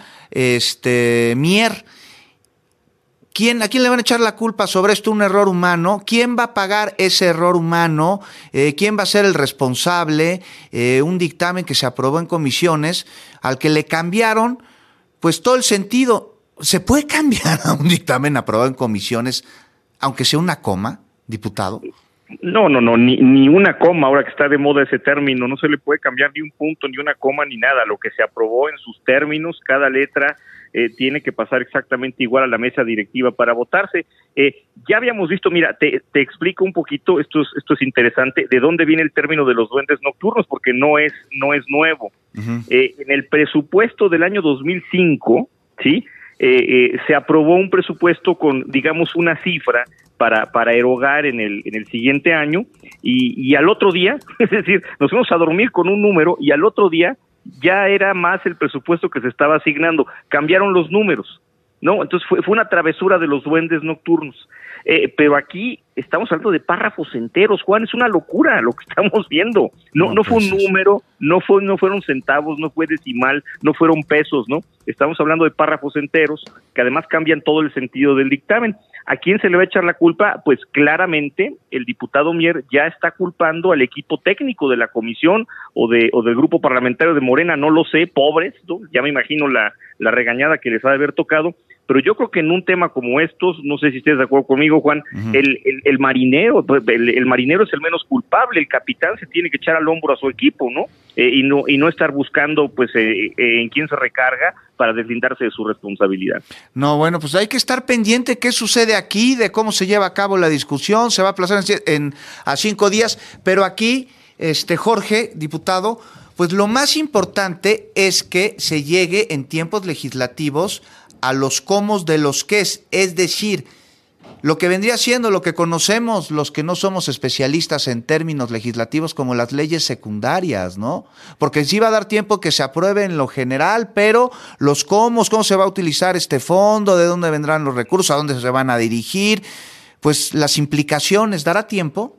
este Mier. ¿Quién, ¿A quién le van a echar la culpa sobre esto? Un error humano. ¿Quién va a pagar ese error humano? Eh, ¿Quién va a ser el responsable? Eh, un dictamen que se aprobó en comisiones, al que le cambiaron, pues todo el sentido. ¿Se puede cambiar a un dictamen aprobado en comisiones, aunque sea una coma, diputado? No, no, no, ni, ni una coma, ahora que está de moda ese término, no se le puede cambiar ni un punto, ni una coma, ni nada. Lo que se aprobó en sus términos, cada letra eh, tiene que pasar exactamente igual a la mesa directiva para votarse. Eh, ya habíamos visto, mira, te, te explico un poquito, esto es, esto es interesante, de dónde viene el término de los duendes nocturnos, porque no es, no es nuevo. Uh-huh. Eh, en el presupuesto del año dos mil cinco, ¿sí?, Eh, eh, se aprobó un presupuesto con, digamos, una cifra para para erogar en el en el siguiente año y, y al otro día, es decir, nos fuimos a dormir con un número y al otro día ya era más el presupuesto que se estaba asignando. Cambiaron los números, ¿no? Entonces fue, fue una travesura de los duendes nocturnos. Eh, pero aquí estamos hablando de párrafos enteros, Juan, es una locura lo que estamos viendo. No, no, no fue un número, no fue, no fueron centavos, no fue decimal, no fueron pesos, ¿no? Estamos hablando de párrafos enteros que además cambian todo el sentido del dictamen. ¿A quién se le va a echar la culpa? Pues claramente el diputado Mier ya está culpando al equipo técnico de la comisión o de o del grupo parlamentario de Morena, no lo sé, pobres, ¿no? Ya me imagino la, la regañada que les ha de haber tocado. Pero yo creo que en un tema como estos, no sé si estés de acuerdo conmigo, Juan, uh-huh. el, el, el marinero, el, el marinero es el menos culpable, el capitán se tiene que echar al hombro a su equipo, ¿no? Eh, y no y no estar buscando, pues, eh, eh, en quién se recarga para deslindarse de su responsabilidad. No, bueno, pues hay que estar pendiente qué sucede aquí, de cómo se lleva a cabo la discusión, se va a aplazar en, en, a cinco días, pero aquí, este Jorge, diputado, pues lo más importante es que se llegue en tiempos legislativos a los cómo de los qués, es decir, lo que vendría siendo lo que conocemos los que no somos especialistas en términos legislativos como las leyes secundarias, ¿no? Porque sí va a dar tiempo que se apruebe en lo general, pero los cómo, cómo se va a utilizar este fondo, de dónde vendrán los recursos, a dónde se van a dirigir, pues las implicaciones, ¿dará tiempo?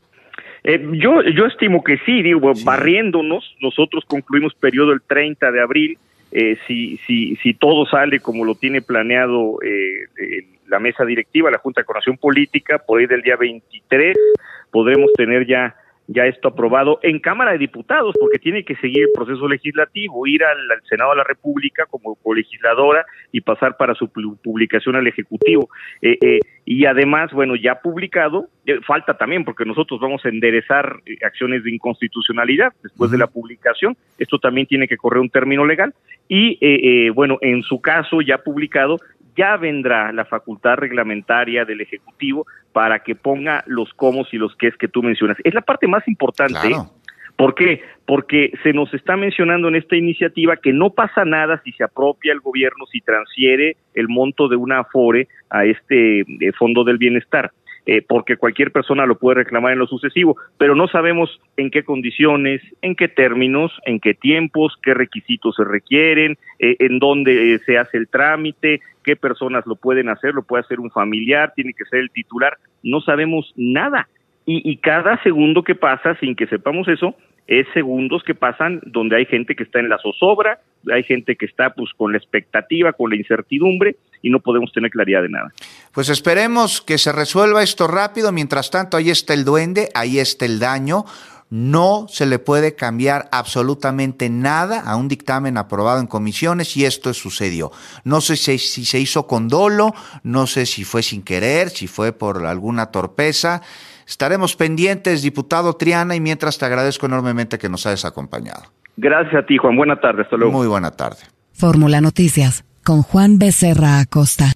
Eh, yo, yo estimo que sí, digo, sí. barriéndonos, nosotros concluimos periodo el treinta de abril, Eh, si, si, si todo sale como lo tiene planeado eh, eh, la mesa directiva, la Junta de Coordinación Política, por ahí del día veintitrés podremos tener ya, ya esto aprobado en Cámara de Diputados, porque tiene que seguir el proceso legislativo, ir al, al Senado de la República como colegisladora y pasar para su publicación al Ejecutivo. Eh, eh, y además, bueno, ya publicado, eh, falta también, porque nosotros vamos a enderezar eh, acciones de inconstitucionalidad después uh-huh. de la publicación, esto también tiene que correr un término legal, y eh, eh, bueno, en su caso ya publicado, ya vendrá la facultad reglamentaria del Ejecutivo para que ponga los cómo y los qués que tú mencionas. Es la parte más importante. Claro. ¿Por qué? Porque se nos está mencionando en esta iniciativa que no pasa nada si se apropia el gobierno, si transfiere el monto de una afore a este eh, Fondo del Bienestar. Eh, porque cualquier persona lo puede reclamar en lo sucesivo, pero no sabemos en qué condiciones, en qué términos, en qué tiempos, qué requisitos se requieren, eh, en dónde eh, se hace el trámite, qué personas lo pueden hacer, lo puede hacer un familiar, tiene que ser el titular, no sabemos nada. Y, y cada segundo que pasa sin que sepamos eso, es segundos que pasan donde hay gente que está en la zozobra, hay gente que está pues con la expectativa, con la incertidumbre, y no podemos tener claridad de nada. Pues esperemos que se resuelva esto rápido. Mientras tanto, ahí está el duende, ahí está el daño. No se le puede cambiar absolutamente nada a un dictamen aprobado en comisiones y esto sucedió. No sé si, si se hizo con dolo, no sé si fue sin querer, si fue por alguna torpeza. Estaremos pendientes, diputado Triana, y mientras te agradezco enormemente que nos hayas acompañado. Gracias a ti, Juan. Buena tarde. Hasta luego. Muy buena tarde. Fórmula Noticias con Juan Becerra Acosta.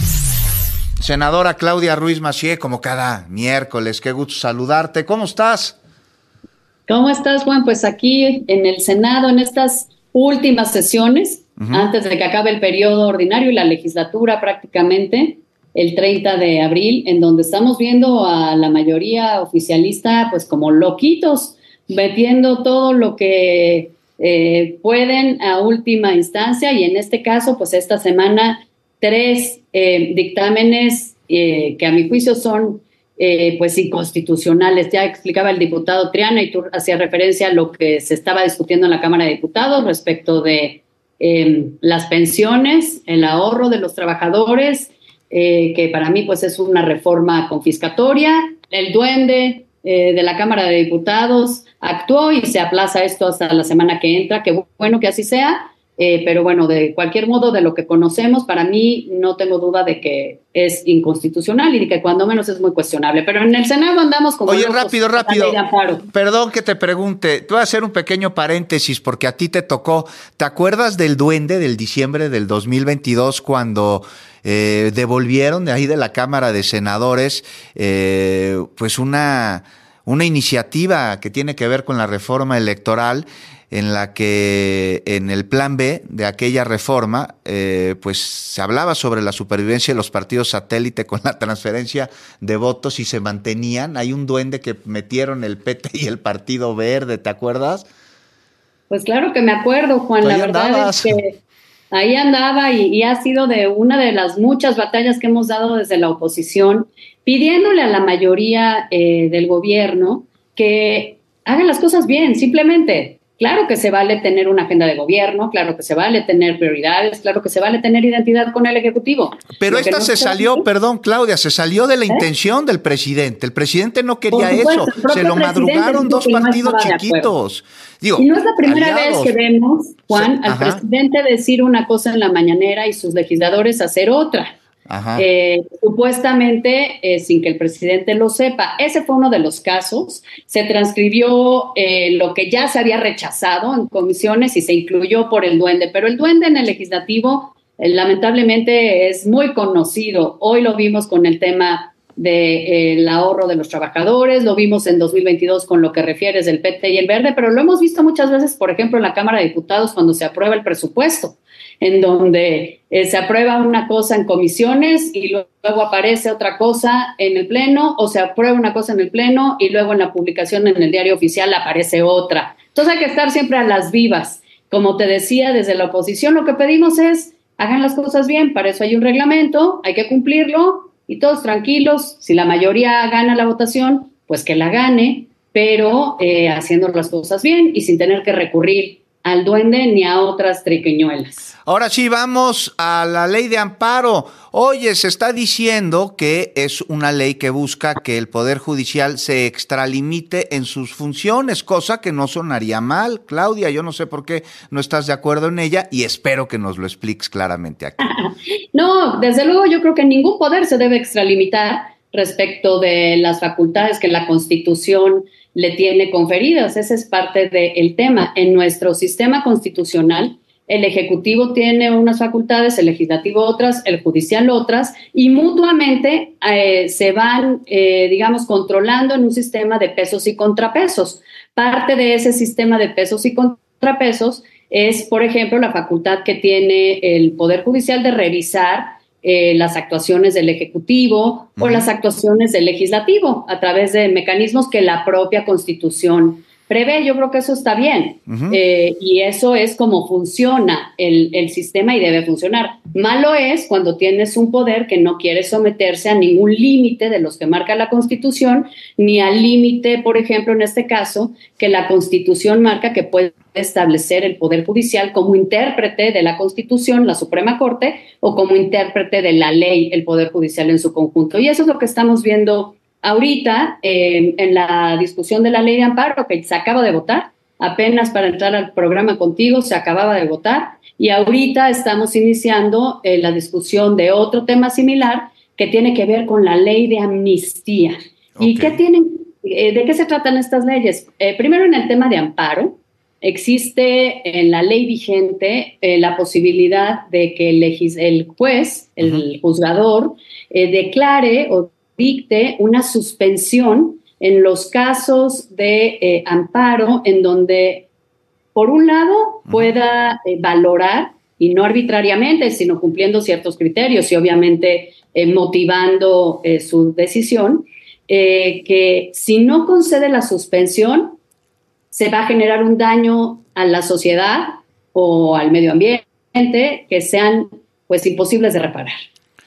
Senadora Claudia Ruiz Massieu, como cada miércoles, qué gusto saludarte. ¿Cómo estás? ¿Cómo estás, Juan? Pues aquí en el Senado, en estas últimas sesiones, uh-huh. antes de que acabe el periodo ordinario y la legislatura prácticamente, el treinta de abril, en donde estamos viendo a la mayoría oficialista pues como loquitos, metiendo todo lo que eh, pueden a última instancia, y en este caso, pues esta semana, tres eh, dictámenes eh, que a mi juicio son eh, pues inconstitucionales. Ya explicaba el diputado Triana y tú hacías referencia a lo que se estaba discutiendo en la Cámara de Diputados respecto de eh, las pensiones, el ahorro de los trabajadores, Eh, que para mí pues es una reforma confiscatoria. El duende eh, de la Cámara de Diputados actuó y se aplaza esto hasta la semana que entra, que bueno que así sea, eh, pero bueno, de cualquier modo, de lo que conocemos, para mí no tengo duda de que es inconstitucional y de que cuando menos es muy cuestionable, pero en el Senado andamos como... Oye, rápido, rápido, perdón que te pregunte, te voy a hacer un pequeño paréntesis porque a ti te tocó. ¿Te acuerdas del duende del diciembre del dos mil veintidós cuando... Eh, devolvieron de ahí de la Cámara de Senadores eh, pues una, una iniciativa que tiene que ver con la reforma electoral, en la que en el plan B de aquella reforma eh, pues se hablaba sobre la supervivencia de los partidos satélite con la transferencia de votos y se mantenían? Hay un duende que metieron el P T y el Partido Verde, ¿te acuerdas? Pues claro que me acuerdo, Juan, la verdad andabas? es que ahí andaba y, y ha sido de una de las muchas batallas que hemos dado desde la oposición, pidiéndole a la mayoría eh, del gobierno que hagan las cosas bien, simplemente. Claro que se vale tener una agenda de gobierno, claro que se vale tener prioridades, claro que se vale tener identidad con el Ejecutivo. Pero esta no se salió, bien. perdón, Claudia, se salió de la ¿Eh? intención del presidente. El presidente no quería supuesto, eso. Se lo madrugaron dos partidos no chiquitos. Digo, y no es la primera aliados. vez que vemos, Juan, sí, al ajá. presidente decir una cosa en la mañanera y sus legisladores hacer otra. Eh, supuestamente eh, sin que el presidente lo sepa. Ese fue uno de los casos. Se transcribió eh, lo que ya se había rechazado en comisiones y se incluyó por el duende, pero el duende en el legislativo eh, lamentablemente es muy conocido. Hoy lo vimos con el tema del de, eh, ahorro de los trabajadores, lo vimos en dos mil veintidós con lo que refieres del P T y el Verde, pero lo hemos visto muchas veces, por ejemplo, en la Cámara de Diputados cuando se aprueba el presupuesto, en donde eh, se aprueba una cosa en comisiones y luego aparece otra cosa en el Pleno, o se aprueba una cosa en el Pleno y luego en la publicación en el Diario Oficial aparece otra. Entonces hay que estar siempre a las vivas. Como te decía, desde la oposición lo que pedimos es hagan las cosas bien, para eso hay un reglamento, hay que cumplirlo y todos tranquilos. Si la mayoría gana la votación, pues que la gane, pero eh, haciendo las cosas bien y sin tener que recurrir al duende ni a otras triquiñuelas. Ahora sí, vamos a la ley de amparo. Oye, se está diciendo que es una ley que busca que el Poder Judicial se extralimite en sus funciones, cosa que no sonaría mal. Claudia, yo no sé por qué no estás de acuerdo en ella y espero que nos lo expliques claramente aquí. No, desde luego yo creo que ningún poder se debe extralimitar respecto de las facultades que la Constitución le tiene conferidas. Ese es parte del tema. En nuestro sistema constitucional, el Ejecutivo tiene unas facultades, el Legislativo otras, el Judicial otras, y mutuamente eh, se van, eh, digamos, controlando en un sistema de pesos y contrapesos. Parte de ese sistema de pesos y contrapesos es, por ejemplo, la facultad que tiene el Poder Judicial de revisar Eh, las actuaciones del Ejecutivo uh-huh. o las actuaciones del Legislativo a través de mecanismos que la propia Constitución prevé. Yo creo que eso está bien. Uh-huh. eh, y eso es como funciona el, el sistema y debe funcionar. Malo es cuando tienes un poder que no quiere someterse a ningún límite de los que marca la Constitución, ni al límite, por ejemplo, en este caso, que la Constitución marca que puede establecer el Poder Judicial como intérprete de la Constitución, la Suprema Corte, o como intérprete de la ley, el Poder Judicial en su conjunto. Y eso es lo que estamos viendo ahorita eh, en la discusión de la ley de amparo, que se acaba de votar, apenas para entrar al programa contigo se acababa de votar, y ahorita estamos iniciando eh, la discusión de otro tema similar que tiene que ver con la ley de amnistía. Okay. ¿Y qué tienen, eh, de qué se tratan estas leyes? Eh, primero, en el tema de amparo, existe en la ley vigente eh, la posibilidad de que el, legis- el juez, el uh-huh. juzgador, eh, declare o dicte una suspensión en los casos de eh, amparo en donde, por un lado, pueda eh, valorar, y no arbitrariamente, sino cumpliendo ciertos criterios y obviamente eh, motivando eh, su decisión, eh, que si no concede la suspensión, se va a generar un daño a la sociedad o al medio ambiente que sean pues imposibles de reparar.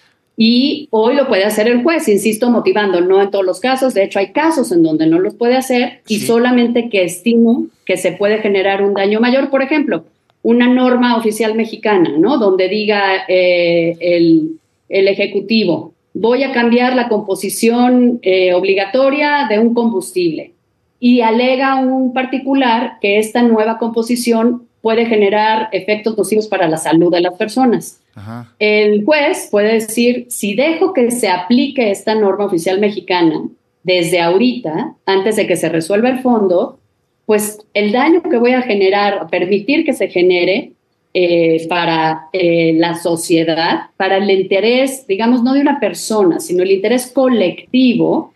Y hoy lo puede hacer el juez, insisto, motivando, no en todos los casos. De hecho, hay casos en donde no los puede hacer y sí. solamente que estimo que se puede generar un daño mayor. Por ejemplo, una norma oficial mexicana, ¿no? Donde diga eh, el, el Ejecutivo, voy a cambiar la composición eh, obligatoria de un combustible. Y alega un particular que esta nueva composición puede generar efectos nocivos para la salud de las personas. Ajá. El juez puede decir, si dejo que se aplique esta norma oficial mexicana desde ahorita, antes de que se resuelva el fondo, pues el daño que voy a generar, permitir que se genere eh, para eh, la sociedad, para el interés, digamos, no de una persona, sino el interés colectivo,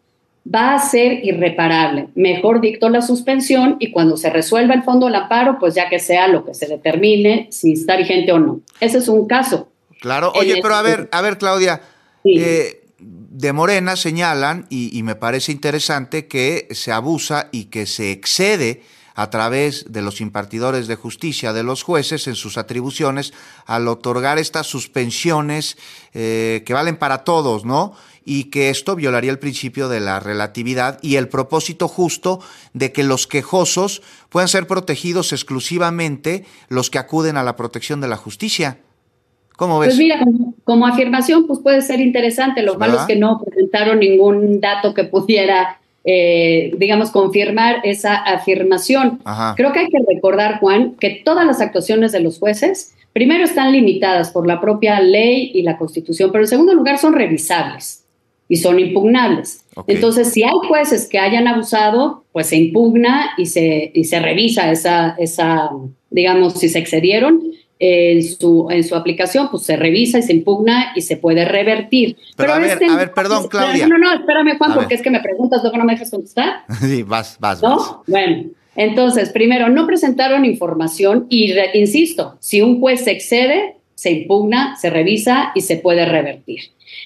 va a ser irreparable. Mejor dicto la suspensión y cuando se resuelva el fondo del amparo, pues ya que sea lo que se determine si está vigente o no. Ese es un caso. Claro. Oye, el, pero a ver, a ver, Claudia, sí. eh, de Morena señalan, y, y me parece interesante, que se abusa y que se excede a través de los impartidores de justicia, de los jueces, en sus atribuciones, al otorgar estas suspensiones eh, que valen para todos, ¿no? Y que esto violaría el principio de la relatividad y el propósito justo de que los quejosos puedan ser protegidos exclusivamente los que acuden a la protección de la justicia. ¿Cómo ves? Pues mira, como, como afirmación, pues puede ser interesante. Lo malo es que no presentaron ningún dato que pudiera, eh, digamos, confirmar esa afirmación. Ajá. Creo que hay que recordar, Juan, que todas las actuaciones de los jueces, primero, están limitadas por la propia ley y la Constitución, pero en segundo lugar son revisables y son impugnables. Okay. Entonces, si hay jueces que hayan abusado, pues se impugna y se, y se revisa esa, esa, digamos, si se excedieron eh, en, su, en su aplicación, pues se revisa y se impugna y se puede revertir. Pero, Pero a ver, este, a ver, perdón, Claudia. No, no, no, espérame, Juan, a porque ver. Es que me preguntas, luego no me dejas contestar. Sí, vas, vas, ¿no? vas. Bueno, entonces, primero, no presentaron información y, re, insisto, si un juez se excede, se impugna, se revisa y se puede revertir.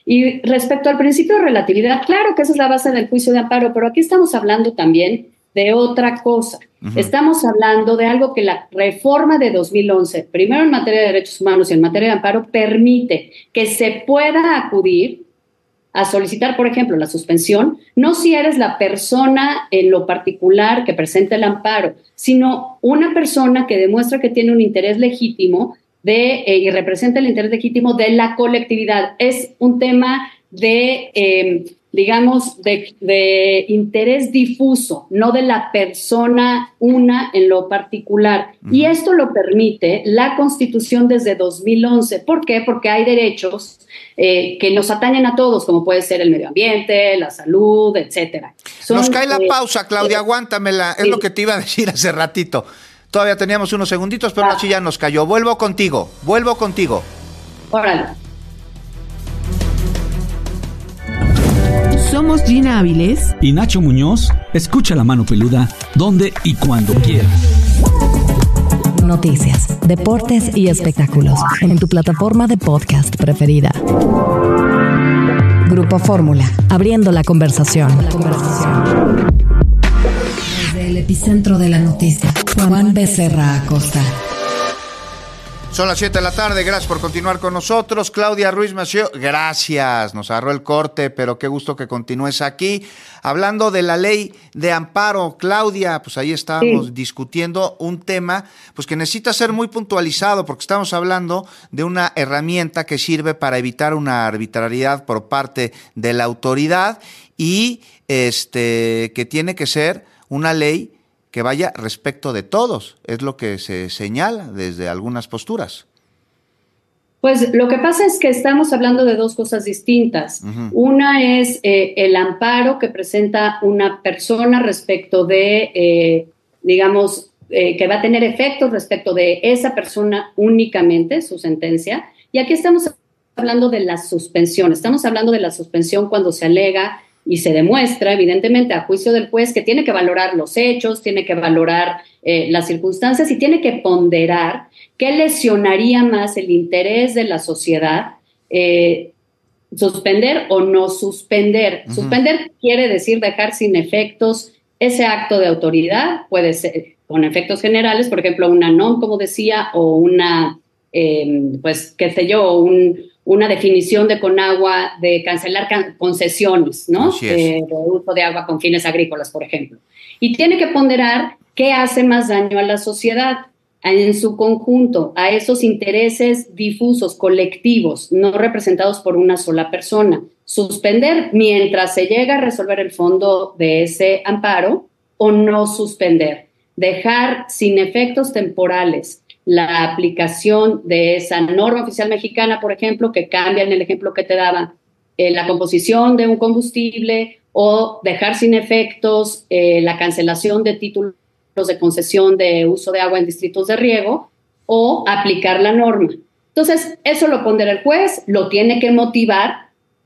Y respecto al principio de relatividad, claro que esa es la base del juicio de amparo, pero aquí estamos hablando también de otra cosa. Uh-huh. Estamos hablando de algo que la reforma de dos mil once, primero en materia de derechos humanos y en materia de amparo, permite que se pueda acudir a solicitar, por ejemplo, la suspensión, no si eres la persona en lo particular que presenta el amparo, sino una persona que demuestra que tiene un interés legítimo de, eh, y representa el interés legítimo de la colectividad. Es un tema de, eh, digamos, de, de interés difuso, no de la persona una en lo particular. Uh-huh. Y esto lo permite la Constitución desde dos mil once. ¿Por qué? Porque hay derechos eh, que nos atañen a todos, como puede ser el medio ambiente, la salud, etcétera. Son, nos cae la eh, pausa, Claudia, eh, aguántamela. Es sí. lo que te iba a decir hace ratito. Todavía teníamos unos segunditos, pero ah. así ya nos cayó. Vuelvo contigo, vuelvo contigo. Órale. Somos Gina Áviles y Nacho Muñoz. Escucha La Mano Peluda donde y cuando quieras. Noticias, deportes y espectáculos en tu plataforma de podcast preferida. Grupo Fórmula, abriendo la conversación. La conversación. Desde el epicentro de la noticia, Juan Becerra Acosta. Son las siete de la tarde, gracias por continuar con nosotros. Claudia Ruiz Massieu, gracias, nos agarró el corte, pero qué gusto que continúes aquí. Hablando de la ley de amparo, Claudia, pues ahí estábamos sí. discutiendo un tema pues que necesita ser muy puntualizado, porque estamos hablando de una herramienta que sirve para evitar una arbitrariedad por parte de la autoridad y este que tiene que ser una ley que vaya respecto de todos, es lo que se señala desde algunas posturas. Pues lo que pasa es que estamos hablando de dos cosas distintas. Uh-huh. Una es eh, el amparo que presenta una persona respecto de, eh, digamos, eh, que va a tener efectos respecto de esa persona únicamente, su sentencia. Y aquí estamos hablando de la suspensión. Estamos hablando de la suspensión cuando se alega y se demuestra, evidentemente, a juicio del juez, que tiene que valorar los hechos, tiene que valorar eh, las circunstancias y tiene que ponderar qué lesionaría más el interés de la sociedad, eh, suspender o no suspender. Uh-huh. Suspender quiere decir dejar sin efectos ese acto de autoridad, puede ser con efectos generales, por ejemplo, una non, como decía, o una, eh, pues, qué sé yo, un... una definición de Conagua de cancelar can- concesiones, ¿no? Eh, de uso de agua con fines agrícolas, por ejemplo. Y tiene que ponderar qué hace más daño a la sociedad en su conjunto, a esos intereses difusos, colectivos, no representados por una sola persona. Suspender mientras se llega a resolver el fondo de ese amparo o no suspender. Dejar sin efectos temporales la aplicación de esa norma oficial mexicana, por ejemplo, que cambia en el ejemplo que te daba, eh, la composición de un combustible, o dejar sin efectos eh, la cancelación de títulos de concesión de uso de agua en distritos de riego, o aplicar la norma. Entonces, eso lo pondrá el juez, lo tiene que motivar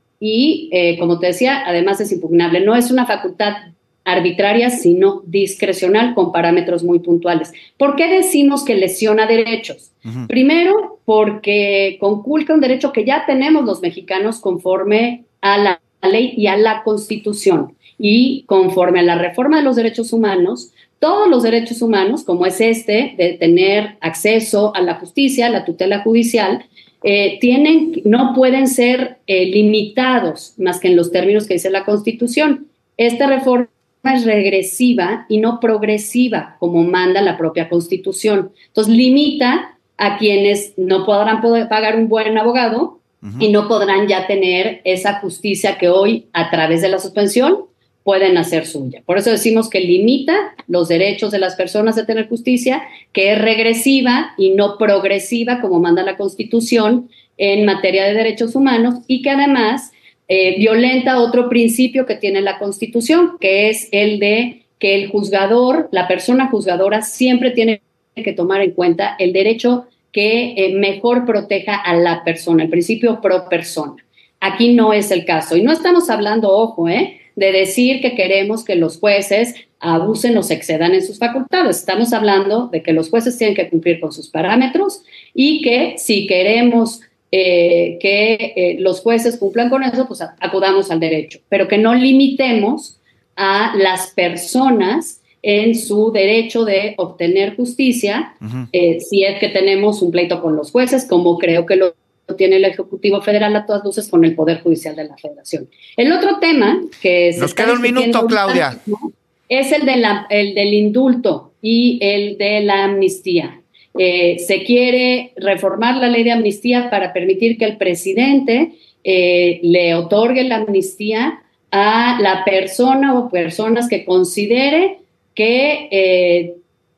y, eh, como te decía, además es impugnable. No es una facultad arbitraria, sino discrecional con parámetros muy puntuales. ¿Por qué decimos que lesiona derechos? Uh-huh. Primero, porque conculca un derecho que ya tenemos los mexicanos conforme a la ley y a la Constitución. Y conforme a la reforma de los derechos humanos, todos los derechos humanos, como es este, de tener acceso a la justicia, a la tutela judicial, eh, tienen, no pueden ser eh, limitados más que en los términos que dice la Constitución. Esta reforma es regresiva y no progresiva, como manda la propia Constitución. Entonces, limita a quienes no podrán poder pagar un buen abogado uh-huh. y no podrán ya tener esa justicia que hoy, a través de la suspensión, pueden hacer suya. Por eso decimos que limita los derechos de las personas de tener justicia, que es regresiva y no progresiva, como manda la Constitución en materia de derechos humanos, y que además Eh, violenta otro principio que tiene la Constitución, que es el de que el juzgador, la persona juzgadora, siempre tiene que tomar en cuenta el derecho que eh, mejor proteja a la persona, el principio pro persona. Aquí no es el caso. Y no estamos hablando, ojo, eh, de decir que queremos que los jueces abusen o se excedan en sus facultades. Estamos hablando de que los jueces tienen que cumplir con sus parámetros y que si queremos Eh, que eh, los jueces cumplan con eso, pues acudamos al derecho, pero que no limitemos a las personas en su derecho de obtener justicia, uh-huh. eh, si es que tenemos un pleito con los jueces, como creo que lo tiene el Ejecutivo Federal a todas luces con el Poder Judicial de la Federación. El otro tema que se Nos queda un minuto, Claudia. Es el, de la, el del indulto y el de la amnistía. Eh, se quiere reformar la ley de amnistía para permitir que el presidente eh, le otorgue la amnistía a la persona o personas que considere que eh,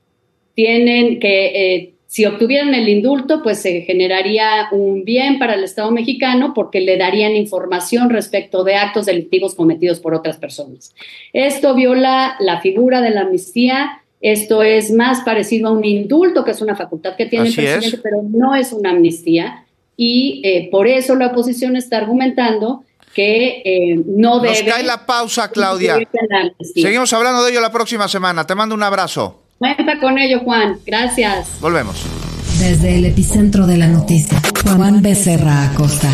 tienen que, eh, si obtuvieran el indulto, pues se generaría un bien para el Estado mexicano porque le darían información respecto de actos delictivos cometidos por otras personas. Esto viola la figura de la amnistía. Esto es más parecido a un indulto, que es una facultad que tiene Así el presidente, es. pero no es una amnistía. Y eh, por eso la oposición está argumentando que eh, no debe... Nos cae la pausa, Claudia. La Seguimos hablando de ello la próxima semana. Te mando un abrazo. Cuenta con ello, Juan. Gracias. Volvemos. Desde el epicentro de la noticia, Juan Becerra Acosta.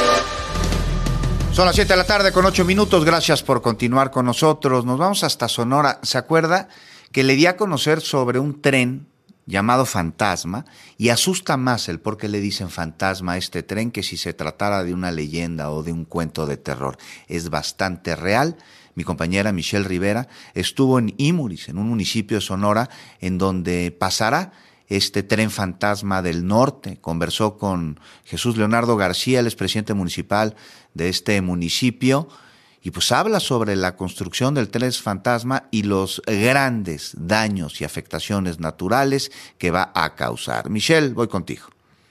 Son las siete de la tarde con ocho minutos. Gracias por continuar con nosotros. Nos vamos hasta Sonora. ¿Se acuerda que le di a conocer sobre un tren llamado Fantasma, y asusta más el por qué le dicen fantasma a este tren que si se tratara de una leyenda o de un cuento de terror. Es bastante real. Mi compañera Michelle Rivera estuvo en Imuris, en un municipio de Sonora, en donde pasará este tren fantasma del norte. Conversó con Jesús Leonardo García, el expresidente municipal de este municipio, y pues habla sobre la construcción del tren fantasma y los grandes daños y afectaciones naturales que va a causar. Michelle, voy contigo.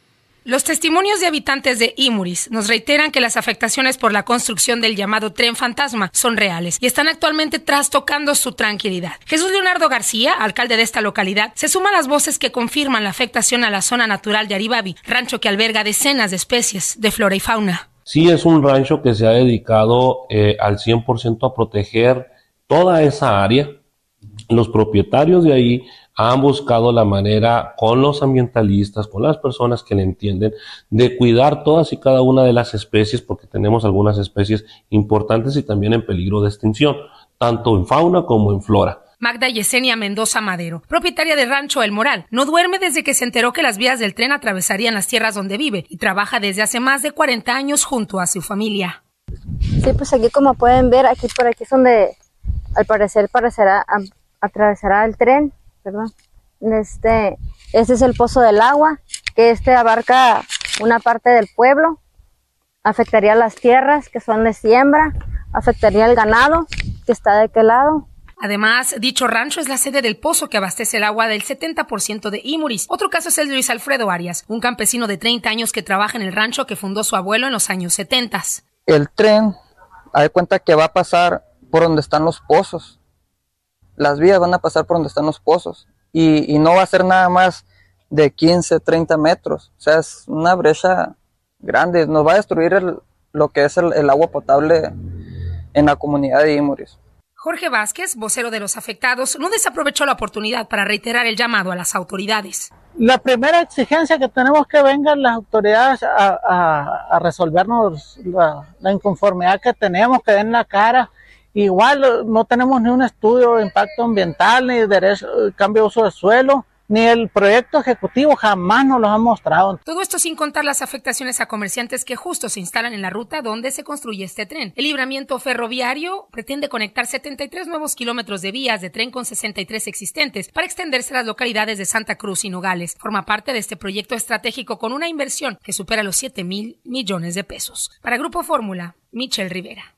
Los testimonios de habitantes de Imuris nos reiteran que las afectaciones por la construcción del llamado tren fantasma son reales y están actualmente trastocando su tranquilidad. Jesús Leonardo García, alcalde de esta localidad, se suma a las voces que confirman la afectación a la zona natural de Aribabi, rancho que alberga decenas de especies de flora y fauna. Sí, es un rancho que se ha dedicado eh, al cien por ciento a proteger toda esa área. Los propietarios de ahí han buscado la manera, con los ambientalistas, con las personas que le entienden, de cuidar todas y cada una de las especies, porque tenemos algunas especies importantes y también en peligro de extinción, tanto en fauna como en flora. Magda Yesenia Mendoza Madero, propietaria del rancho El Moral, no duerme desde que se enteró que las vías del tren atravesarían las tierras donde vive y trabaja desde hace más de cuarenta años junto a su familia. Sí, pues aquí como pueden ver, aquí por aquí es donde al parecer parecerá, a, atravesará el tren, perdón. Este, este es el pozo del agua, que este abarca una parte del pueblo, afectaría las tierras que son de siembra, afectaría el ganado que está de aquel lado. Además, dicho rancho es la sede del pozo que abastece el agua del setenta por ciento de Imuris. Otro caso es el de Luis Alfredo Arias, un campesino de treinta años que trabaja en el rancho que fundó su abuelo en los años setenta. El tren, hay cuenta que va a pasar por donde están los pozos. Las vías van a pasar por donde están los pozos. Y, y no va a ser nada más de quince, treinta metros. O sea, es una brecha grande. Nos va a destruir el, lo que es el, el agua potable en la comunidad de Imuris. Jorge Vázquez, vocero de los afectados, no desaprovechó la oportunidad para reiterar el llamado a las autoridades. La primera exigencia que tenemos que vengan las autoridades a, a, a resolvernos la, la inconformidad que tenemos, que den la cara. Igual no tenemos ni un estudio de impacto ambiental, ni de derecho, cambio de uso de suelo, ni el proyecto ejecutivo jamás nos los han mostrado. Todo esto sin contar las afectaciones a comerciantes que justo se instalan en la ruta donde se construye este tren. El libramiento ferroviario pretende conectar setenta y tres nuevos kilómetros de vías de tren con sesenta y tres existentes para extenderse a las localidades de Santa Cruz y Nogales. Forma parte de este proyecto estratégico con una inversión que supera los siete mil millones de pesos. Para Grupo Fórmula, Michelle Rivera.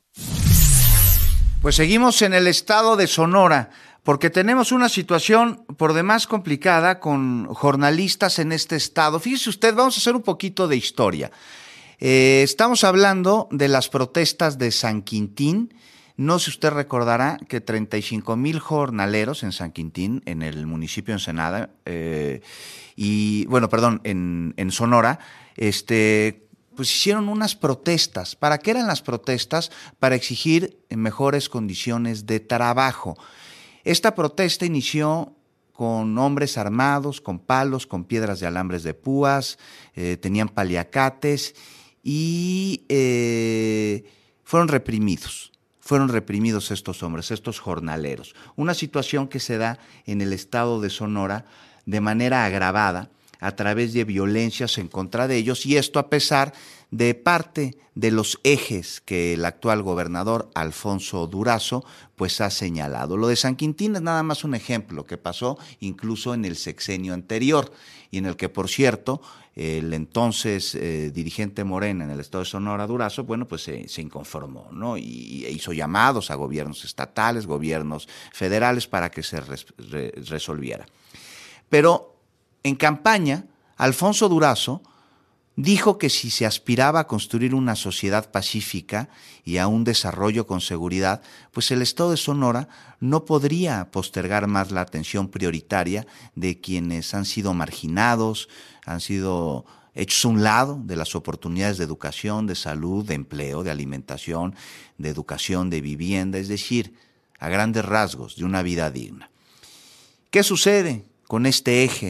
Pues seguimos en el estado de Sonora, porque tenemos una situación por demás complicada con jornalistas en este estado. Fíjese usted, vamos a hacer un poquito de historia. Eh, estamos hablando de las protestas de San Quintín. No sé si usted recordará que treinta y cinco mil jornaleros en San Quintín, en el municipio de Ensenada, eh, y bueno, perdón, en, en Sonora, este... pues hicieron unas protestas. ¿Para qué eran las protestas? Para exigir mejores condiciones de trabajo. Esta protesta inició con hombres armados, con palos, con piedras de alambres de púas, eh, tenían paliacates y eh, fueron reprimidos. Fueron reprimidos estos hombres, estos jornaleros. Una situación que se da en el estado de Sonora de manera agravada, a través de violencias en contra de ellos, y esto a pesar de parte de los ejes que el actual gobernador Alfonso Durazo pues ha señalado. Lo de San Quintín es nada más un ejemplo que pasó incluso en el sexenio anterior, y en el que, por cierto, el entonces eh, dirigente Morena en el estado de Sonora, Durazo, bueno, pues se, se inconformó, ¿no? Y, e hizo llamados a gobiernos estatales, gobiernos federales para que se res, re, resolviera. Pero en campaña, Alfonso Durazo dijo que si se aspiraba a construir una sociedad pacífica y a un desarrollo con seguridad, pues el estado de Sonora no podría postergar más la atención prioritaria de quienes han sido marginados, han sido hechos a un lado de las oportunidades de educación, de salud, de empleo, de alimentación, de educación, de vivienda, es decir, a grandes rasgos de una vida digna. ¿Qué sucede con este eje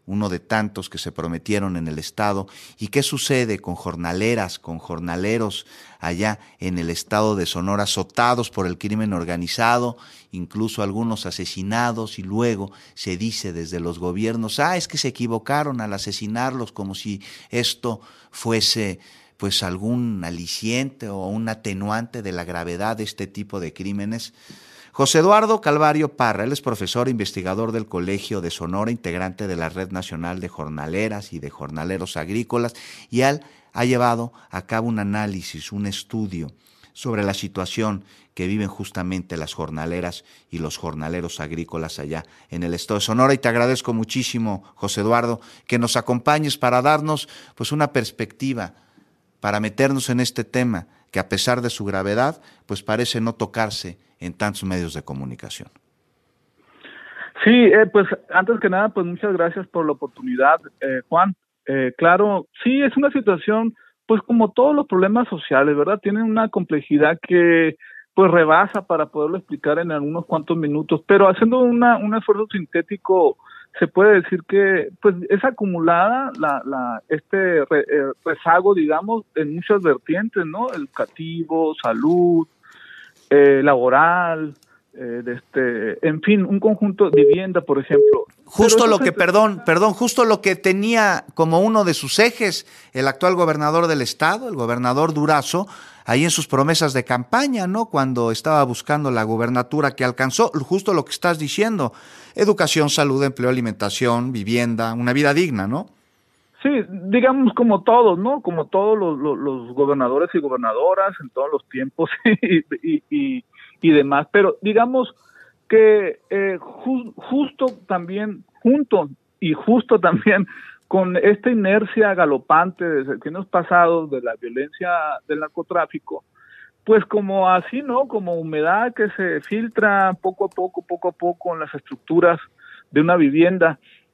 uno de tantos que se prometieron en el Estado. ¿Y qué sucede con jornaleras, con jornaleros allá en el estado de Sonora, azotados por el crimen organizado, incluso algunos asesinados, y luego se dice desde los gobiernos, ah, es que se equivocaron al asesinarlos, como si esto fuese pues algún aliciente o un atenuante de la gravedad de este tipo de crímenes? José Eduardo Calvario Parra, él es profesor e investigador del Colegio de Sonora, integrante de la Red Nacional de Jornaleras y de Jornaleros Agrícolas, y él ha llevado a cabo un análisis, un estudio sobre la situación que viven justamente las jornaleras y los jornaleros agrícolas allá en el estado de Sonora. Y te agradezco muchísimo, José Eduardo, que nos acompañes para darnos pues una perspectiva, para meternos en este tema que, a pesar de su gravedad, pues parece no tocarse en tantos medios de comunicación. Sí, eh, pues antes que nada, pues muchas gracias por la oportunidad, eh, Juan. Eh, claro, sí, es una situación, pues como todos los problemas sociales, ¿verdad? Tienen una complejidad que pues rebasa para poderlo explicar en algunos cuantos minutos, pero haciendo una, un esfuerzo sintético, se puede decir que pues es acumulada la, la este re, eh, rezago, digamos, en muchas vertientes, ¿no? Educativo, salud, eh, laboral, eh, de este, en fin, un conjunto de vivienda, por ejemplo. Justo lo que, perdón, perdón, justo lo que tenía como uno de sus ejes el actual gobernador del estado, el gobernador Durazo, ahí en sus promesas de campaña, ¿no? Cuando estaba buscando la gubernatura que alcanzó, justo lo que estás diciendo: educación, salud, empleo, alimentación, vivienda, una vida digna, ¿no? Sí, digamos como todos, ¿no? Como todos los, los, los gobernadores y gobernadoras en todos los tiempos y, y, y, y demás, pero digamos que eh, ju justo también, junto y justo también con esta inercia galopante de años pasados de la violencia del narcotráfico, pues como así, ¿no? Como humedad que se filtra poco a poco, poco a poco en las estructuras de una vivienda,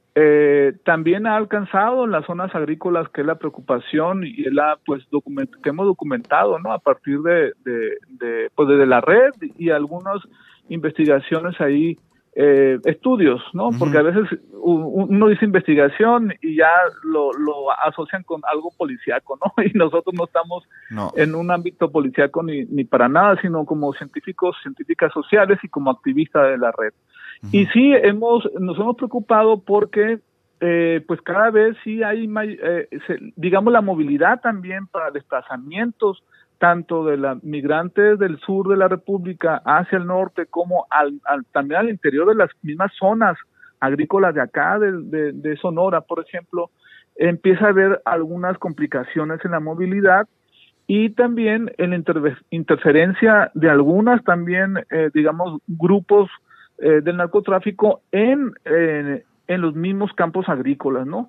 eh, también ha alcanzado en las zonas agrícolas, que es la preocupación y la, pues, document que hemos documentado, ¿no? A partir de, de, de, pues, de la red y algunas investigaciones ahí, eh, estudios, ¿no? Uh-huh. Porque a veces uno dice investigación y ya lo, lo asocian con algo policíaco, ¿no? Y nosotros no estamos no. en un ámbito policíaco ni, ni para nada, sino como científicos, científicas sociales y como activistas de la red. Uh-huh. Y sí, hemos, nos hemos preocupado porque eh, pues cada vez sí hay, eh, se, digamos, la movilidad también para desplazamientos, tanto de los migrantes del sur de la República hacia el norte, como al, al, también al interior de las mismas zonas agrícolas de acá, de, de, de Sonora, por ejemplo, empieza a haber algunas complicaciones en la movilidad y también en la inter interferencia de algunas también, eh, digamos, grupos eh, del narcotráfico en, eh, en los mismos campos agrícolas, ¿no?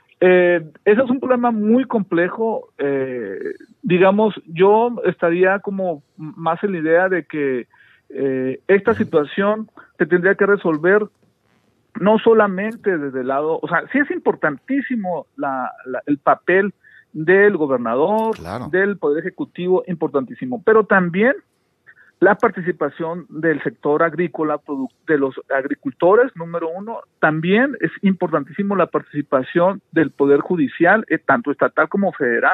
Eh, ese es un problema muy complejo. Eh, digamos, yo estaría como más en la idea de que eh, esta situación se tendría que resolver no solamente desde el lado, o sea, sí es importantísimo la, la, el papel del gobernador, claro, del Poder Ejecutivo, importantísimo, pero también la participación del sector agrícola, de los agricultores, número uno. También es importantísimo la participación del Poder Judicial, eh, tanto estatal como federal.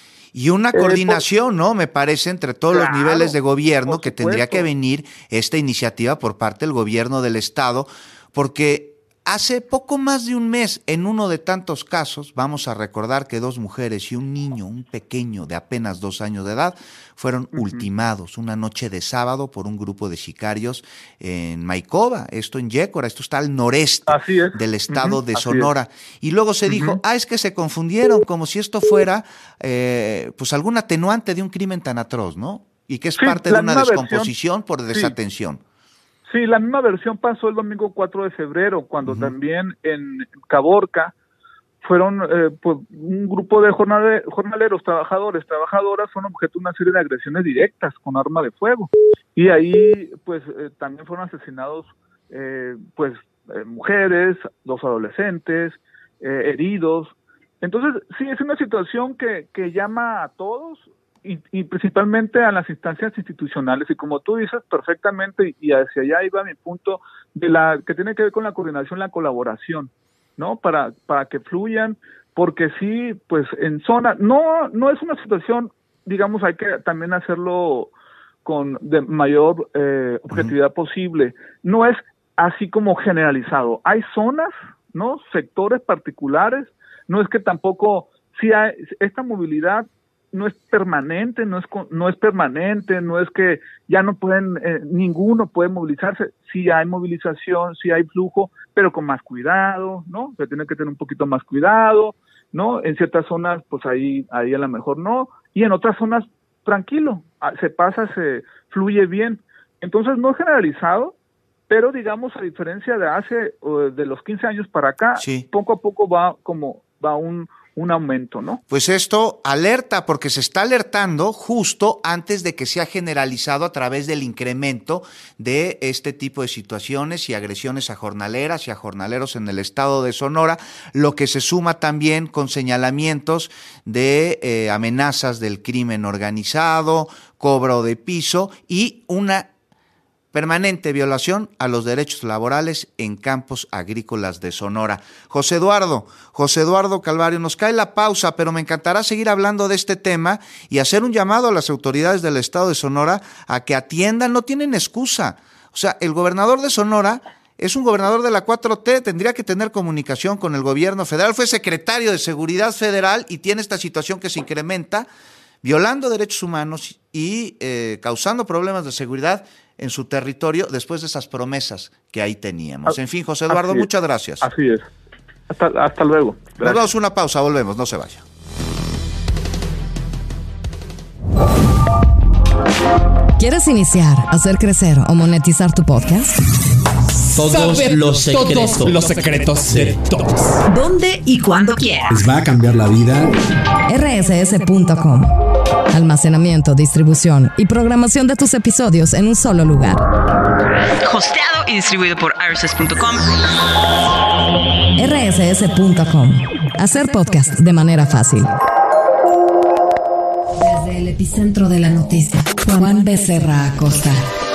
Y una coordinación, eh, por, ¿no? Me parece, entre todos claro, los niveles de gobierno, que tendría que venir esta iniciativa por parte del gobierno del estado, porque hace poco más de un mes, en uno de tantos casos, vamos a recordar que dos mujeres y un niño, un pequeño de apenas dos años de edad, fueron uh-huh. ultimados una noche de sábado por un grupo de sicarios en Maicova, esto en Yécora, esto está al noreste del estado uh-huh. de Sonora. Y luego se uh-huh. dijo, ah, es que se confundieron, como si esto fuera eh, pues algún atenuante de un crimen tan atroz, ¿no? Y que es sí, parte de una descomposición versión, por desatención. Sí. Sí, la misma versión pasó el domingo cuatro de febrero, cuando uh-huh. también en Caborca fueron eh, pues, un grupo de jornale, jornaleros, trabajadores, trabajadoras, fueron objeto de una serie de agresiones directas con arma de fuego. Y ahí pues eh, también fueron asesinados eh, pues eh, mujeres, dos adolescentes, eh, heridos. Entonces, sí, es una situación que, que llama a todos, Y, y principalmente a las instancias institucionales, y como tú dices perfectamente, y hacia allá iba mi punto, de la que tiene que ver con la coordinación, la colaboración. ¿no? Para, para que fluyan, porque sí, pues en zona, no, no es una situación, digamos, hay que también hacerlo con de mayor eh, objetividad uh-huh. posible. No es así como generalizado. Hay zonas, ¿no? Sectores particulares. No es que tampoco, si hay esta movilidad no es permanente, no es no es permanente, no es que ya no pueden, eh, ninguno puede movilizarse. Sí hay movilización, sí hay flujo, pero con más cuidado, ¿no? Se tiene que tener un poquito más cuidado, ¿no? En ciertas zonas, pues ahí, ahí a lo mejor no, y en otras zonas, tranquilo, se pasa, se fluye bien. Entonces, no generalizado, pero digamos, a diferencia de hace, de los quince años para acá, sí. poco a poco va como, va un, un aumento, ¿no? Pues esto alerta, porque se está alertando justo antes de que sea generalizado a través del incremento de este tipo de situaciones y agresiones a jornaleras y a jornaleros en el estado de Sonora, lo que se suma también con señalamientos de eh, amenazas del crimen organizado, cobro de piso y una permanente violación a los derechos laborales en campos agrícolas de Sonora. José Eduardo, José Eduardo Calvario, nos cae la pausa, pero me encantará seguir hablando de este tema y hacer un llamado a las autoridades del estado de Sonora a que atiendan, no tienen excusa. O sea, el gobernador de Sonora es un gobernador de la cuatro T, tendría que tener comunicación con el gobierno federal, fue secretario de Seguridad Federal y tiene esta situación que se incrementa, violando derechos humanos y eh, causando problemas de seguridad en su territorio después de esas promesas que ahí teníamos. En fin, José Eduardo, muchas gracias. Así es. Hasta, hasta luego. Gracias. Nos damos una pausa, volvemos, no se vaya. ¿Quieres iniciar, hacer crecer o monetizar tu podcast? Todos Saber los secretos, todos los secretos de todos. ¿Dónde y cuándo quieras? Les va a cambiar la vida. R S S punto com. Almacenamiento, distribución y programación de tus episodios en un solo lugar. Hosteado y distribuido por R S S punto com. R S S punto com. Hacer podcast de manera fácil. Desde el epicentro de la noticia, Juan Becerra Acosta.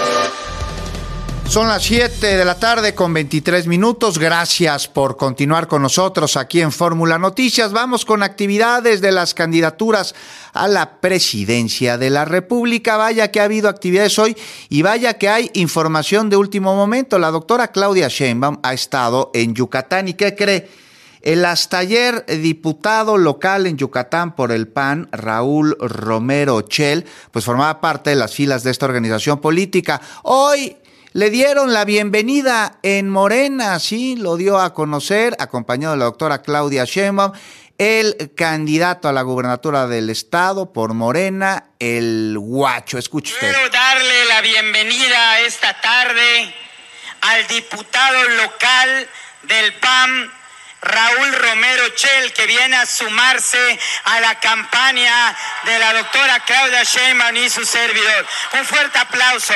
Son las siete de la tarde con veintitrés minutos. Gracias por continuar con nosotros aquí en Fórmula Noticias. Vamos con actividades de las candidaturas a la presidencia de la República. Vaya que ha habido actividades hoy y vaya que hay información de último momento. La doctora Claudia Sheinbaum ha estado en Yucatán. ¿Y qué cree? El hasta ayer diputado local en Yucatán por el P A N, Raúl Romero Chel, pues formaba parte de las filas de esta organización política. Hoy le dieron la bienvenida en Morena, sí, lo dio a conocer, acompañado de la doctora Claudia Sheinbaum, el candidato a la gubernatura del estado por Morena, el Guacho. Escuche usted. Quiero darle la bienvenida esta tarde al diputado local del P A M, Raúl Romero Chel, que viene a sumarse a la campaña de la doctora Claudia Sheinbaum y su servidor. Un fuerte aplauso.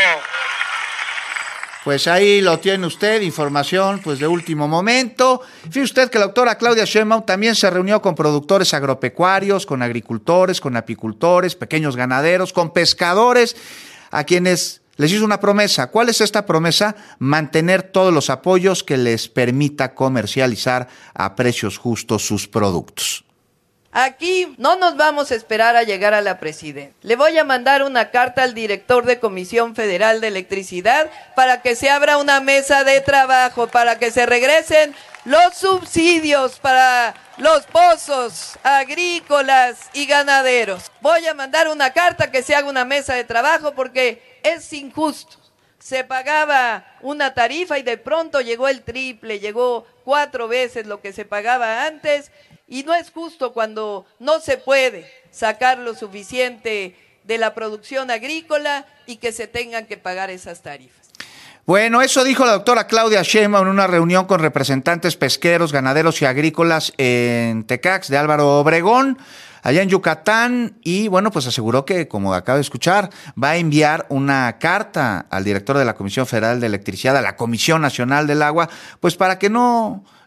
Pues ahí lo tiene usted, información pues de último momento. Fíjese usted que la doctora Claudia Sheinbaum también se reunió con productores agropecuarios, con agricultores, con apicultores, pequeños ganaderos, con pescadores, a quienes les hizo una promesa. ¿Cuál es esta promesa? Mantener todos los apoyos que les permita comercializar a precios justos sus productos. Aquí no nos vamos a esperar a llegar a la presidencia. Le voy a mandar una carta al director de Comisión Federal de Electricidad para que se abra una mesa de trabajo, para que se regresen los subsidios para los pozos agrícolas y ganaderos. Voy a mandar una carta que se haga una mesa de trabajo porque es injusto. Se pagaba una tarifa y de pronto llegó el triple, llegó cuatro veces lo que se pagaba antes. Y no es justo cuando no se puede sacar lo suficiente de la producción agrícola y que se tengan que pagar esas tarifas. Bueno, eso dijo la doctora Claudia Sheinbaum en una reunión con representantes pesqueros, ganaderos y agrícolas en Tecax de Álvaro Obregón, allá en Yucatán, y bueno, pues aseguró que, como acaba de escuchar, va a enviar una carta al director de la Comisión Federal de Electricidad, a la Comisión Nacional del Agua, pues para que no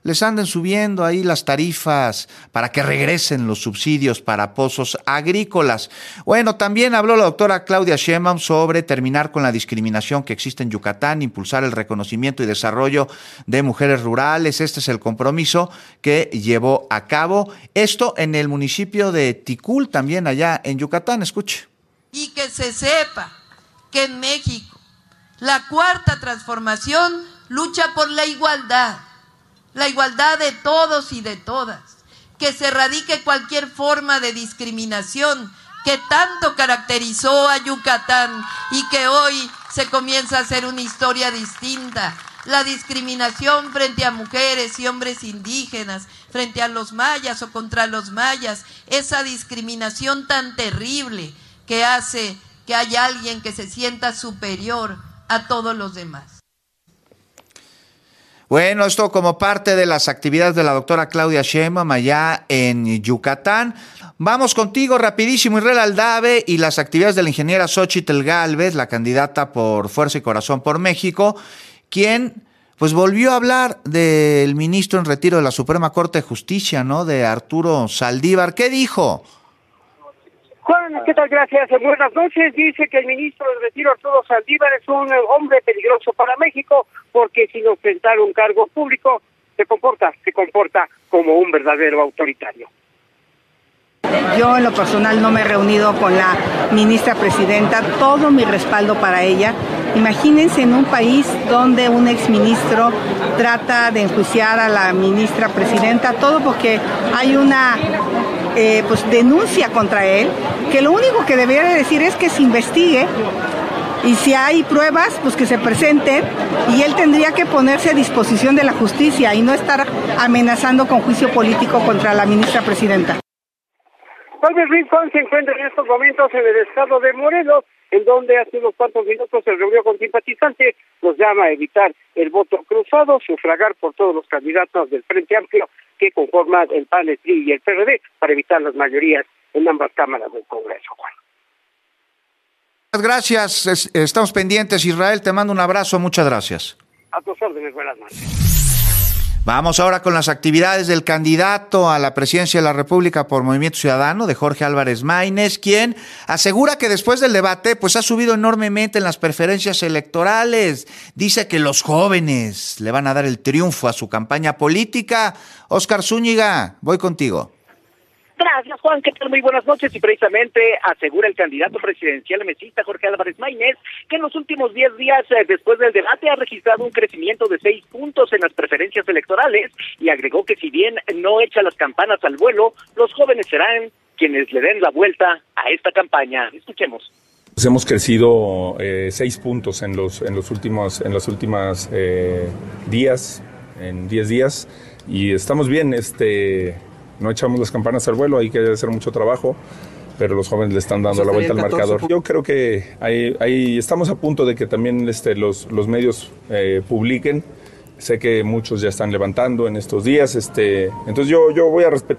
les anden subiendo ahí las tarifas para que regresen los subsidios para pozos agrícolas. Bueno, también habló la doctora Claudia Sheinbaum sobre terminar con la discriminación que existe en Yucatán, impulsar el reconocimiento y desarrollo de mujeres rurales. Este es el compromiso que llevó a cabo. Esto en el municipio de Tikul, también allá en Yucatán. Escuche. Y que se sepa que en México la cuarta transformación lucha por la igualdad. La igualdad de todos y de todas, que se erradique cualquier forma de discriminación que tanto caracterizó a Yucatán y que hoy se comienza a hacer una historia distinta. La discriminación frente a mujeres y hombres indígenas, frente a los mayas o contra los mayas, esa discriminación tan terrible que hace que haya alguien que se sienta superior a todos los demás. Bueno, esto como parte de las actividades de la doctora Claudia Sheinbaum allá en Yucatán. Vamos contigo rapidísimo, Israel Aldave, y las actividades de la ingeniera Xóchitl Gálvez, la candidata por Fuerza y Corazón por México, quien pues volvió a hablar del ministro en retiro de la Suprema Corte de Justicia, ¿no?, de Arturo Saldívar. ¿Qué dijo? Juan, ¿qué tal? Gracias. Buenas noches. Dice que el ministro de retiro, Arturo Saldívar, es un hombre peligroso para México porque sin ostentar un cargo público se comporta, se comporta como un verdadero autoritario. Yo en lo personal no me he reunido con la ministra presidenta, todo mi respaldo para ella. Imagínense en un país donde un exministro trata de enjuiciar a la ministra presidenta, todo porque hay una eh, pues denuncia contra él, que lo único que debería decir es que se investigue y si hay pruebas, pues que se presenten y él tendría que ponerse a disposición de la justicia y no estar amenazando con juicio político contra la ministra presidenta. Albert Ruiz Juan se encuentra en estos momentos en el estado de Morelos, en donde hace unos cuantos minutos se reunió con simpatizantes, los llama a evitar el voto cruzado, sufragar por todos los candidatos del Frente Amplio que conforman el P A N, el P R I y el P R D para evitar las mayorías en ambas cámaras del Congreso, Juan. Gracias, estamos pendientes, Israel, te mando un abrazo, muchas gracias. A tus órdenes, buenas noches. Vamos ahora con las actividades del candidato a la presidencia de la República por Movimiento Ciudadano, de Jorge Álvarez Maínez, quien asegura que después del debate pues ha subido enormemente en las preferencias electorales. Dice que los jóvenes le van a dar el triunfo a su campaña política. Óscar Zúñiga, voy contigo. Gracias, Juan. ¿Qué tal? Muy buenas noches. Y precisamente asegura el candidato presidencial mesista Jorge Álvarez Maínez que en los últimos diez días eh, después del debate ha registrado un crecimiento de seis puntos en las preferencias electorales y agregó que si bien no echa las campanas al vuelo, los jóvenes serán quienes le den la vuelta a esta campaña. Escuchemos. Pues hemos crecido eh, seis puntos en los en los últimos en los últimos eh, días, en diez días, y estamos bien. Este No echamos las campanas al vuelo, hay que hacer mucho trabajo, pero los jóvenes le están dando la vuelta al marcador. Yo creo que ahí, ahí estamos a punto de que también este, los, los medios eh, publiquen. Sé que muchos ya están levantando en estos días, este, entonces yo, yo voy a respetar.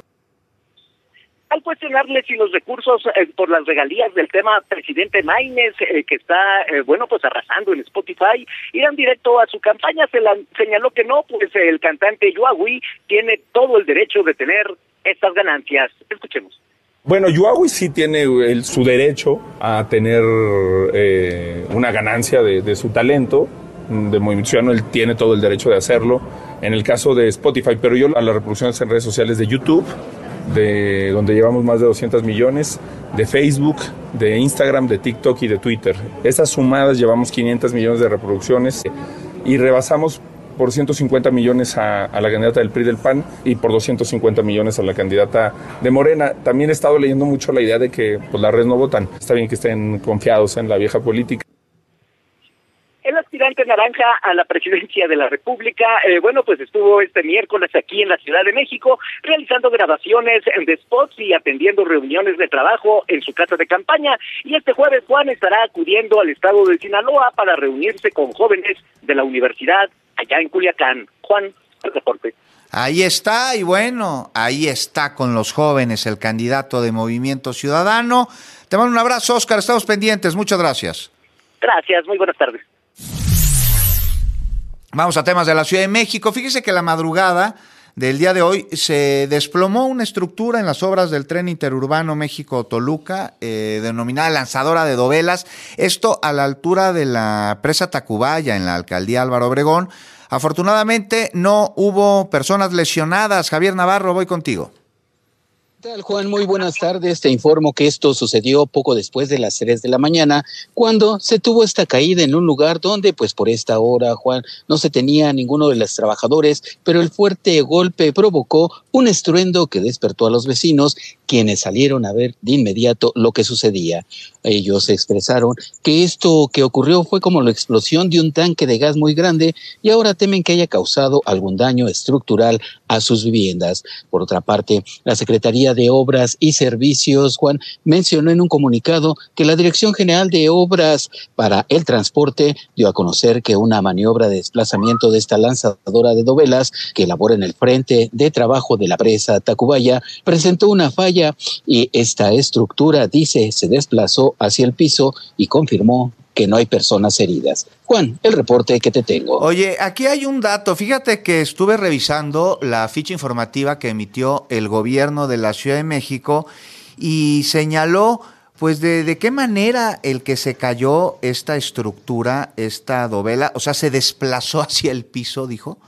Al cuestionarle si los recursos eh, por las regalías del tema presidente Maínez, eh, que está, eh, bueno, pues arrasando en Spotify, irán directo a su campaña, se la señaló que no, pues el cantante Yuawi tiene todo el derecho de tener estas ganancias. Escuchemos. Bueno, Yuawi sí tiene el, su derecho a tener eh, una ganancia de, de su talento. De Movimiento Ciudadano, él tiene todo el derecho de hacerlo. En el caso de Spotify, pero yo a las reproducciones en redes sociales de YouTube, de donde llevamos más de doscientos millones, de Facebook, de Instagram, de TikTok y de Twitter. Esas sumadas llevamos quinientos millones de reproducciones y rebasamos por ciento cincuenta millones a, a la candidata del P R I del P A N y por doscientos cincuenta millones a la candidata de Morena. También he estado leyendo mucho la idea de que pues, las redes no votan. Está bien que estén confiados en la vieja política. El aspirante naranja a la presidencia de la República, eh, bueno, pues estuvo este miércoles aquí en la Ciudad de México realizando grabaciones de spots y atendiendo reuniones de trabajo en su casa de campaña. Y este jueves Juan estará acudiendo al estado de Sinaloa para reunirse con jóvenes de la universidad allá en Culiacán. Juan, el reporte. Ahí está, y bueno, ahí está con los jóvenes el candidato de Movimiento Ciudadano. Te mando un abrazo, Óscar, estamos pendientes, muchas gracias. Gracias, muy buenas tardes. Vamos a temas de la Ciudad de México. Fíjese que la madrugada del día de hoy, se desplomó una estructura en las obras del tren interurbano México-Toluca, eh, denominada Lanzadora de Dovelas, esto a la altura de la presa Tacubaya, en la alcaldía Álvaro Obregón. Afortunadamente no hubo personas lesionadas. Javier Navarro, voy contigo. ¿Qué tal, Juan? Muy buenas tardes. Te informo que esto sucedió poco después de las tres de la mañana, cuando se tuvo esta caída en un lugar donde, pues por esta hora, Juan, no se tenía ninguno de los trabajadores, pero el fuerte golpe provocó un estruendo que despertó a los vecinos, quienes salieron a ver de inmediato lo que sucedía. Ellos expresaron que esto que ocurrió fue como la explosión de un tanque de gas muy grande y ahora temen que haya causado algún daño estructural a sus viviendas. Por otra parte, la Secretaría de Obras y Servicios, Juan, mencionó en un comunicado que la Dirección General de Obras para el Transporte dio a conocer que una maniobra de desplazamiento de esta lanzadora de dovelas que elabora en el frente de trabajo de la presa Tacubaya presentó una falla y esta estructura, dice, se desplazó hacia el piso y confirmó que no hay personas heridas. Juan, el reporte que te tengo. Oye, aquí hay un dato. Fíjate que estuve revisando la ficha informativa que emitió el gobierno de la Ciudad de México y señaló, pues, de, de qué manera el que se cayó esta estructura, esta dovela, o sea, se desplazó hacia el piso, dijo.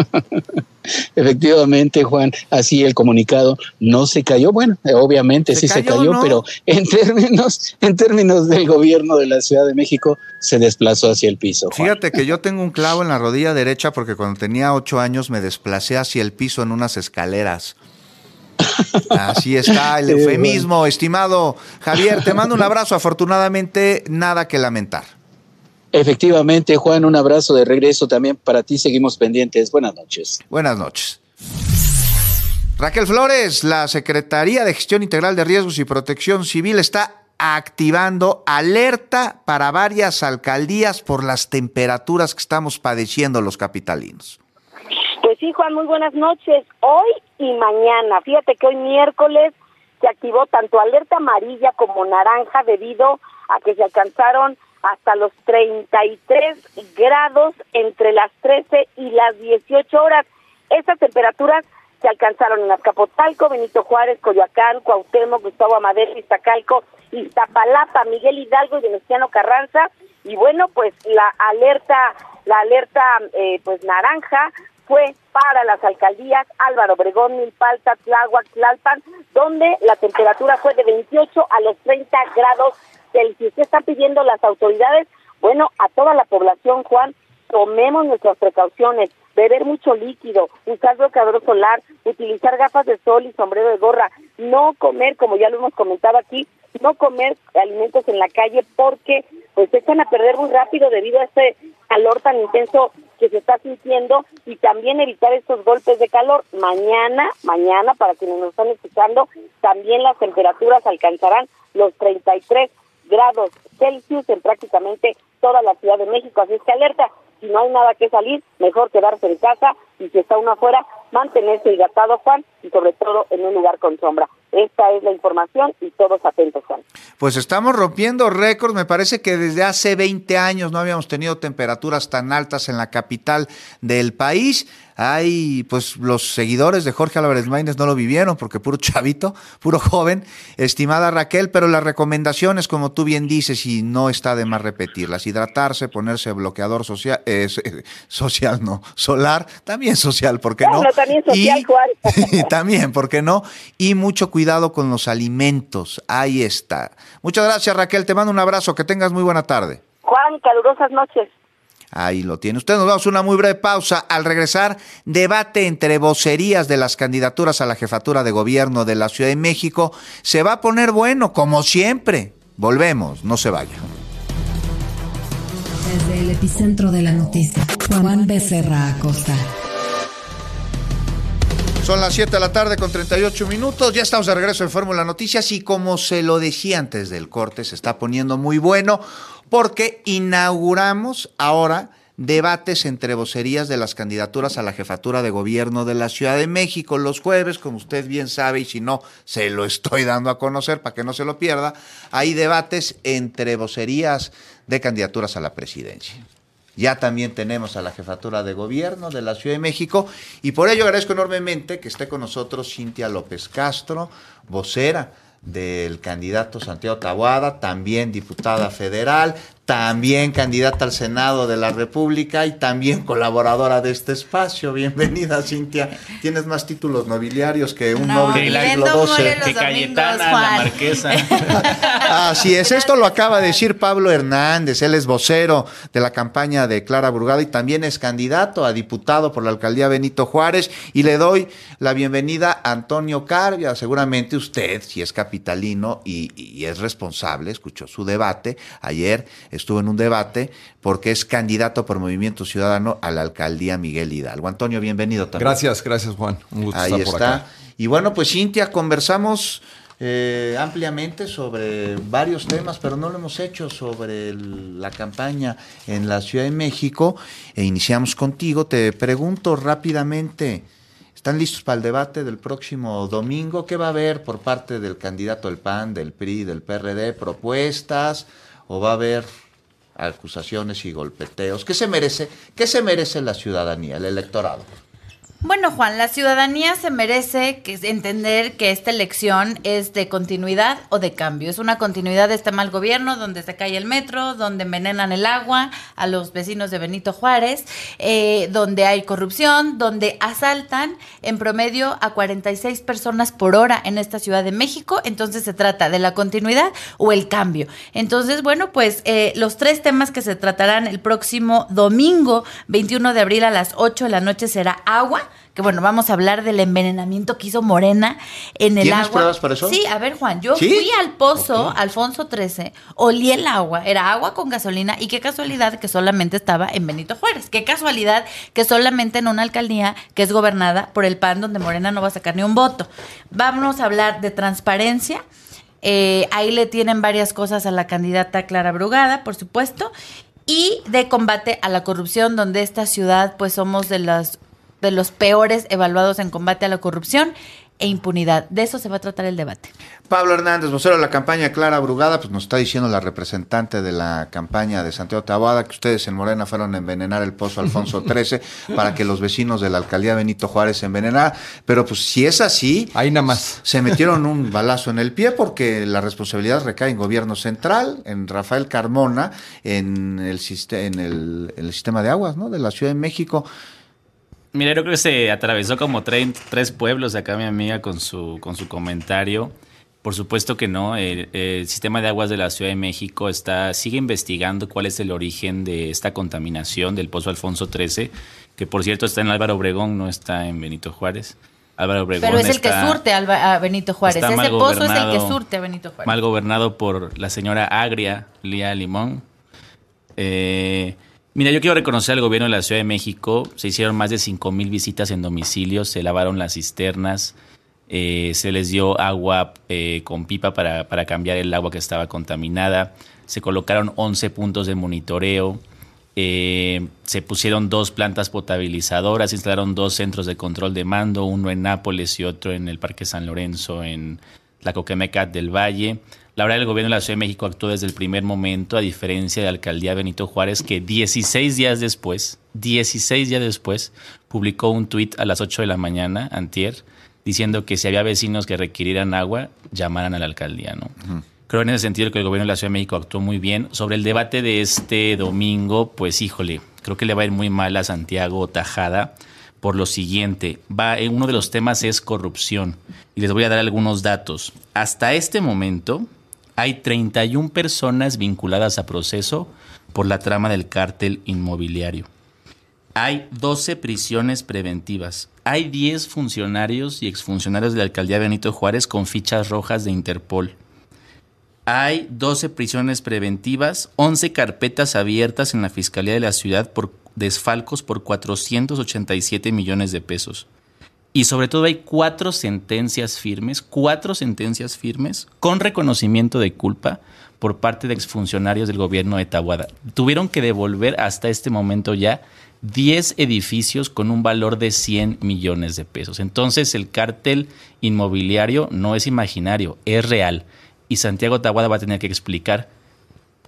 Efectivamente, Juan, así el comunicado no se cayó. Bueno, obviamente sí se cayó, ¿no? Pero en términos, en términos del gobierno de la Ciudad de México se desplazó hacia el piso, Juan. Fíjate que yo tengo un clavo en la rodilla derecha porque cuando tenía ocho años me desplacé hacia el piso en unas escaleras. Así está el eufemismo, bueno. Estimado Javier, te mando un abrazo. Afortunadamente, nada que lamentar. Efectivamente, Juan, un abrazo de regreso también para ti. Seguimos pendientes. Buenas noches. Buenas noches. Raquel Flores, la Secretaría de Gestión Integral de Riesgos y Protección Civil está activando alerta para varias alcaldías por las temperaturas que estamos padeciendo los capitalinos. Pues sí, Juan, muy buenas noches. Hoy y mañana, fíjate que hoy miércoles se activó tanto alerta amarilla como naranja debido a que se alcanzaron hasta los treinta y tres grados entre las trece y las dieciocho horas. Estas temperaturas se alcanzaron en Azcapotzalco, Benito Juárez, Coyoacán, Cuauhtémoc, Gustavo Amadero, Iztacalco, Iztapalapa, Miguel Hidalgo y Venustiano Carranza. Y bueno, pues la alerta, la alerta eh, pues naranja fue para las alcaldías Álvaro Obregón, Milpalta, Tláhuac, Tlalpan, donde la temperatura fue de veintiocho a los treinta grados Celsius. ¿Qué están pidiendo las autoridades? Bueno, a toda la población, Juan, tomemos nuestras precauciones, beber mucho líquido, usar bloqueador solar, utilizar gafas de sol y sombrero de gorra, no comer, como ya lo hemos comentado aquí, no comer alimentos en la calle porque pues se echan a perder muy rápido debido a este calor tan intenso que se está sintiendo, y también evitar estos golpes de calor. Mañana, mañana, para quienes nos están escuchando, también las temperaturas alcanzarán los treinta y tres grados Celsius en prácticamente toda la Ciudad de México, así es que alerta, si no hay nada que salir, mejor quedarse en casa, y si está uno afuera, mantenerse hidratado, Juan, y sobre todo en un lugar con sombra. Esta es la información y todos atentos, Juan. Pues estamos rompiendo récords. Me parece que desde hace veinte años no habíamos tenido temperaturas tan altas en la capital del país. Hay, pues, los seguidores de Jorge Álvarez Maínez no lo vivieron porque puro chavito, puro joven, estimada Raquel, pero las recomendaciones, como tú bien dices, y no está de más repetirlas: hidratarse, ponerse bloqueador social, eh, social no, solar, también social, ¿por qué no? Bueno, también social, y, Juan. También, ¿por qué no? Y mucho cuidado con los alimentos, ahí está. Muchas gracias, Raquel, te mando un abrazo, que tengas muy buena tarde. Juan, calurosas noches. Ahí lo tiene usted. Nos vamos a una muy breve pausa. Al regresar, debate entre vocerías de las candidaturas a la jefatura de gobierno de la Ciudad de México. Se va a poner bueno, como siempre. Volvemos, no se vayan. Desde el epicentro de la noticia, Juan Becerra Acosta. Son las siete de la tarde con treinta y ocho minutos. Ya estamos de regreso en Fórmula Noticias y, como se lo decía antes del corte, se está poniendo muy bueno porque inauguramos ahora debates entre vocerías de las candidaturas a la jefatura de gobierno de la Ciudad de México. Los jueves, como usted bien sabe, y si no, se lo estoy dando a conocer para que no se lo pierda, hay debates entre vocerías de candidaturas a la presidencia. Ya también tenemos a la jefatura de gobierno de la Ciudad de México y por ello agradezco enormemente que esté con nosotros Cintia López Castro, vocera del candidato Santiago Taboada, también diputada federal, también candidata al Senado de la República y también colaboradora de este espacio. Bienvenida, Cintia. Tienes más títulos nobiliarios que un no, noble del siglo doce. Que Cayetana, la Marquesa. Así es, esto lo acaba de decir Pablo Hernández, él es vocero de la campaña de Clara Brugada y también es candidato a diputado por la alcaldía Benito Juárez, y le doy la bienvenida a Antonio Carbia. Seguramente usted, si es capitalino y, y es responsable, escuchó su debate ayer, estuvo en un debate porque es candidato por Movimiento Ciudadano a la alcaldía Miguel Hidalgo. Antonio, bienvenido también. Gracias, gracias Juan. Un gusto Ahí estar por está. acá. Y bueno, pues Cintia, conversamos eh, ampliamente sobre varios temas, pero no lo hemos hecho sobre el, la campaña en la Ciudad de México. E iniciamos contigo. Te pregunto rápidamente, ¿están listos para el debate del próximo domingo? ¿Qué va a haber por parte del candidato del P A N, del P R I, del P R D? ¿Propuestas o va a haber acusaciones y golpeteos? ¿Qué se merece? ¿Qué se merece la ciudadanía, el electorado? Bueno, Juan, la ciudadanía se merece que entender que esta elección es de continuidad o de cambio. Es una continuidad de este mal gobierno donde se cae el metro, donde envenenan el agua a los vecinos de Benito Juárez, eh, donde hay corrupción, donde asaltan en promedio a cuarenta y seis personas por hora en esta Ciudad de México. Entonces se trata de la continuidad o el cambio. Entonces, bueno, pues eh, los tres temas que se tratarán el próximo domingo, veintiuno de abril a las ocho de la noche será agua, que bueno, vamos a hablar del envenenamiento que hizo Morena en el agua. ¿Tienes pruebas para eso? Sí, a ver, Juan, yo ¿Sí? fui al pozo, Okay. Alfonso trece, olí el agua, era agua con gasolina, y qué casualidad que solamente estaba en Benito Juárez, qué casualidad que solamente en una alcaldía que es gobernada por el P A N, donde Morena no va a sacar ni un voto. Vamos a hablar de transparencia. Eh, ahí le tienen varias cosas a la candidata Clara Brugada, por supuesto, y de combate a la corrupción, donde esta ciudad pues somos de las de los peores evaluados en combate a la corrupción e impunidad. De eso se va a tratar el debate. Pablo Hernández, vocero de la campaña Clara Brugada, pues nos está diciendo la representante de la campaña de Santiago Taboada que ustedes en Morena fueron a envenenar el pozo Alfonso trece para que los vecinos de la alcaldía Benito Juárez se envenenaran, pero pues si es así, ahí nada más se metieron un balazo en el pie porque la responsabilidad recae en gobierno central, en Rafael Carmona, en el, en el, en el sistema de aguas, ¿no?, de la Ciudad de México. Mira, yo creo que se atravesó como tres, tres pueblos acá mi amiga con su, con su comentario. Por supuesto que no. El, el sistema de aguas de la Ciudad de México está sigue investigando cuál es el origen de esta contaminación del pozo Alfonso trece, que por cierto está en Álvaro Obregón, no está en Benito Juárez. Álvaro Obregón Pero es el está, que surte a Benito Juárez. Ese pozo es el que surte a Benito Juárez. Mal gobernado por la señora Agria, Lía Limón. Eh... Mira, yo quiero reconocer al gobierno de la Ciudad de México. Se hicieron más de cinco mil visitas en domicilios, se lavaron las cisternas, eh, se les dio agua eh, con pipa para, para cambiar el agua que estaba contaminada, se colocaron once puntos de monitoreo, eh, se pusieron dos plantas potabilizadoras, se instalaron dos centros de control de mando, uno en Nápoles y otro en el Parque San Lorenzo, en la Coquemecat del Valle. La verdad, el gobierno de la Ciudad de México actuó desde el primer momento, a diferencia de la alcaldía Benito Juárez, que dieciséis días después, dieciséis días después, publicó un tuit a las ocho de la mañana, antier, diciendo que si había vecinos que requirieran agua, llamaran a la alcaldía, ¿no? Uh-huh. Creo en ese sentido que el gobierno de la Ciudad de México actuó muy bien. Sobre el debate de este domingo, pues híjole, creo que le va a ir muy mal a Santiago Tajada por lo siguiente. Va, uno de los temas es corrupción, y les voy a dar algunos datos. Hasta este momento hay treinta y una personas vinculadas a proceso por la trama del cártel inmobiliario. Hay doce prisiones preventivas. Hay diez funcionarios y exfuncionarios de la alcaldía Benito Juárez con fichas rojas de Interpol. Hay doce prisiones preventivas, once carpetas abiertas en la Fiscalía de la Ciudad por desfalcos por cuatrocientos ochenta y siete millones de pesos. Y sobre todo hay cuatro sentencias firmes, cuatro sentencias firmes con reconocimiento de culpa por parte de exfuncionarios del gobierno de Taboada. Tuvieron que devolver hasta este momento ya diez edificios con un valor de cien millones de pesos. Entonces el cártel inmobiliario no es imaginario, es real. Y Santiago Taboada va a tener que explicar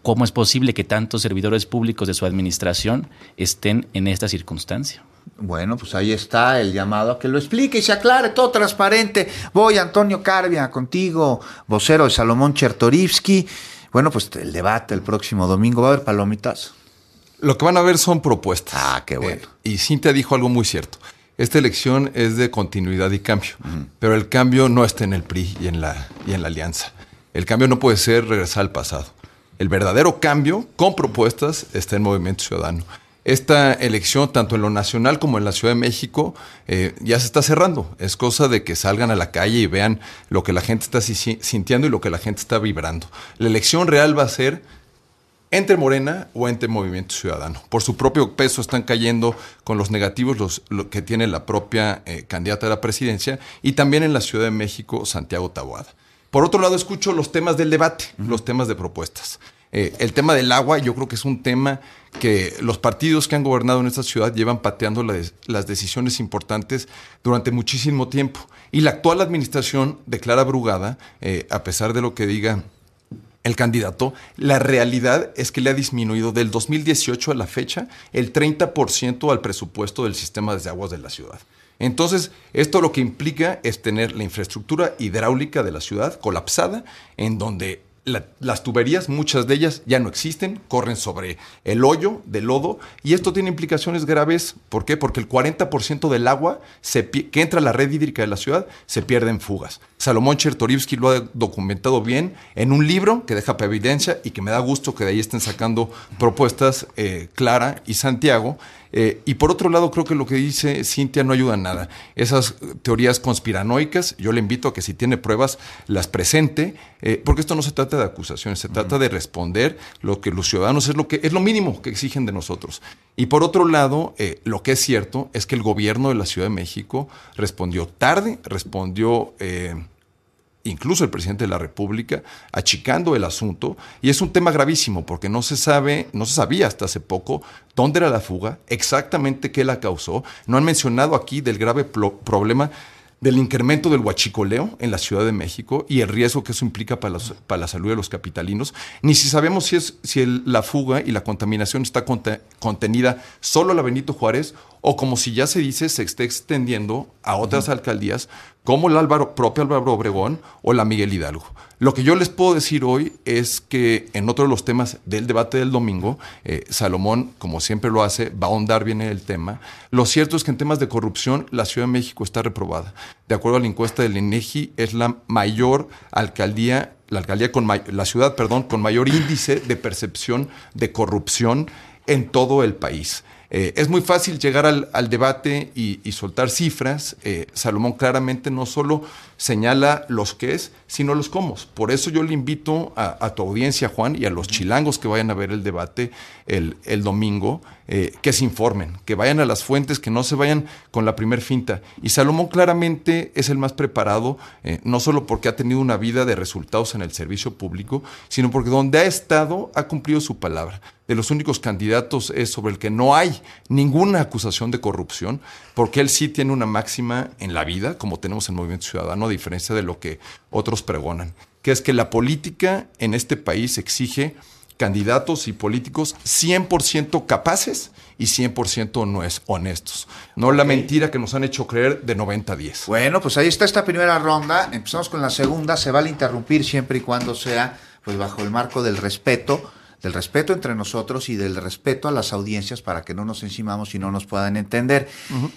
¿cómo es posible que tantos servidores públicos de su administración estén en esta circunstancia? Bueno, pues ahí está el llamado a que lo explique y se aclare, todo transparente. Voy, Antonio Carvia, contigo, vocero de Salomón Chertorivsky. Bueno, pues el debate el próximo domingo, ¿va a haber palomitas? Lo que van a ver son propuestas. Ah, qué bueno. Eh, y Cintia dijo algo muy cierto. Esta elección es de continuidad y cambio, uh-huh. pero el cambio no está en el P R I y en, la, y en la alianza. El cambio no puede ser regresar al pasado. El verdadero cambio, con propuestas, está en Movimiento Ciudadano. Esta elección, tanto en lo nacional como en la Ciudad de México, eh, ya se está cerrando. Es cosa de que salgan a la calle y vean lo que la gente está sintiendo y lo que la gente está vibrando. La elección real va a ser entre Morena o entre Movimiento Ciudadano. Por su propio peso están cayendo con los negativos los, lo que tiene la propia eh, candidata a la presidencia, y también en la Ciudad de México, Santiago Taboada. Por otro lado, escucho los temas del debate, uh-huh. los temas de propuestas. Eh, el tema del agua, yo creo que es un tema que los partidos que han gobernado en esta ciudad llevan pateando la de, las decisiones importantes durante muchísimo tiempo. Y la actual administración de Clara Brugada, eh, a pesar de lo que diga el candidato, la realidad es que le ha disminuido del dos mil dieciocho a la fecha el treinta por ciento al presupuesto del sistema de aguas de la ciudad. Entonces, esto lo que implica es tener la infraestructura hidráulica de la ciudad colapsada, en donde la, las tuberías, muchas de ellas ya no existen, corren sobre el hoyo de lodo, y esto tiene implicaciones graves. ¿Por qué? Porque el cuarenta por ciento del agua se, que entra a la red hídrica de la ciudad se pierde en fugas. Salomón Chertorivsky lo ha documentado bien en un libro que deja para evidencia, y que me da gusto que de ahí estén sacando propuestas eh, Clara y Santiago. Eh, y por otro lado, creo que lo que dice Cintia no ayuda a nada. Esas teorías conspiranoicas, yo le invito a que si tiene pruebas las presente, eh, porque esto no se trata de acusaciones, se trata de responder lo que los ciudadanos es lo que es lo mínimo que exigen de nosotros. Y por otro lado, eh, lo que es cierto es que el gobierno de la Ciudad de México respondió tarde, respondió eh, incluso el presidente de la República, achicando el asunto, y es un tema gravísimo porque no se sabe, no se sabía hasta hace poco dónde era la fuga, exactamente qué la causó. No han mencionado aquí del grave pro- problema del incremento del huachicoleo en la Ciudad de México y el riesgo que eso implica para, los, para la salud de los capitalinos, ni si sabemos si, es, si el, la fuga y la contaminación está conte, contenida solo a la Benito Juárez, o como si ya se dice, se esté extendiendo a otras uh-huh. alcaldías como el Álvaro, propio Álvaro Obregón o la Miguel Hidalgo. Lo que yo les puedo decir hoy es que en otro de los temas del debate del domingo, eh, Salomón, como siempre lo hace, va a ahondar bien en el tema. Lo cierto es que en temas de corrupción la Ciudad de México está reprobada. De acuerdo a la encuesta del INEGI, es la mayor alcaldía, la alcaldía con may- la ciudad, perdón, con mayor índice de percepción de corrupción en todo el país. Eh, es muy fácil llegar al, al debate y, y soltar cifras. Eh, Salomón claramente no solo señala los qués, sino los cómo. Por eso yo le invito a, a tu audiencia, Juan, y a los chilangos que vayan a ver el debate el, el domingo, eh, que se informen, que vayan a las fuentes, que no se vayan con la primer finta. Y Salomón claramente es el más preparado, eh, no solo porque ha tenido una vida de resultados en el servicio público, sino porque donde ha estado ha cumplido su palabra. De los únicos candidatos es sobre el que no hay ninguna acusación de corrupción, porque él sí tiene una máxima en la vida, como tenemos en Movimiento Ciudadano, a diferencia de lo que otros pregonan, que es que la política en este país exige candidatos y políticos cien por ciento capaces y cien por ciento no es honestos. No okay. La mentira que nos han hecho creer de noventa a diez. Bueno, pues ahí está esta primera ronda. Empezamos con la segunda. Se vale interrumpir siempre y cuando sea pues bajo el marco del respeto, del respeto entre nosotros y del respeto a las audiencias para que no nos encimamos y no nos puedan entender. Uh-huh.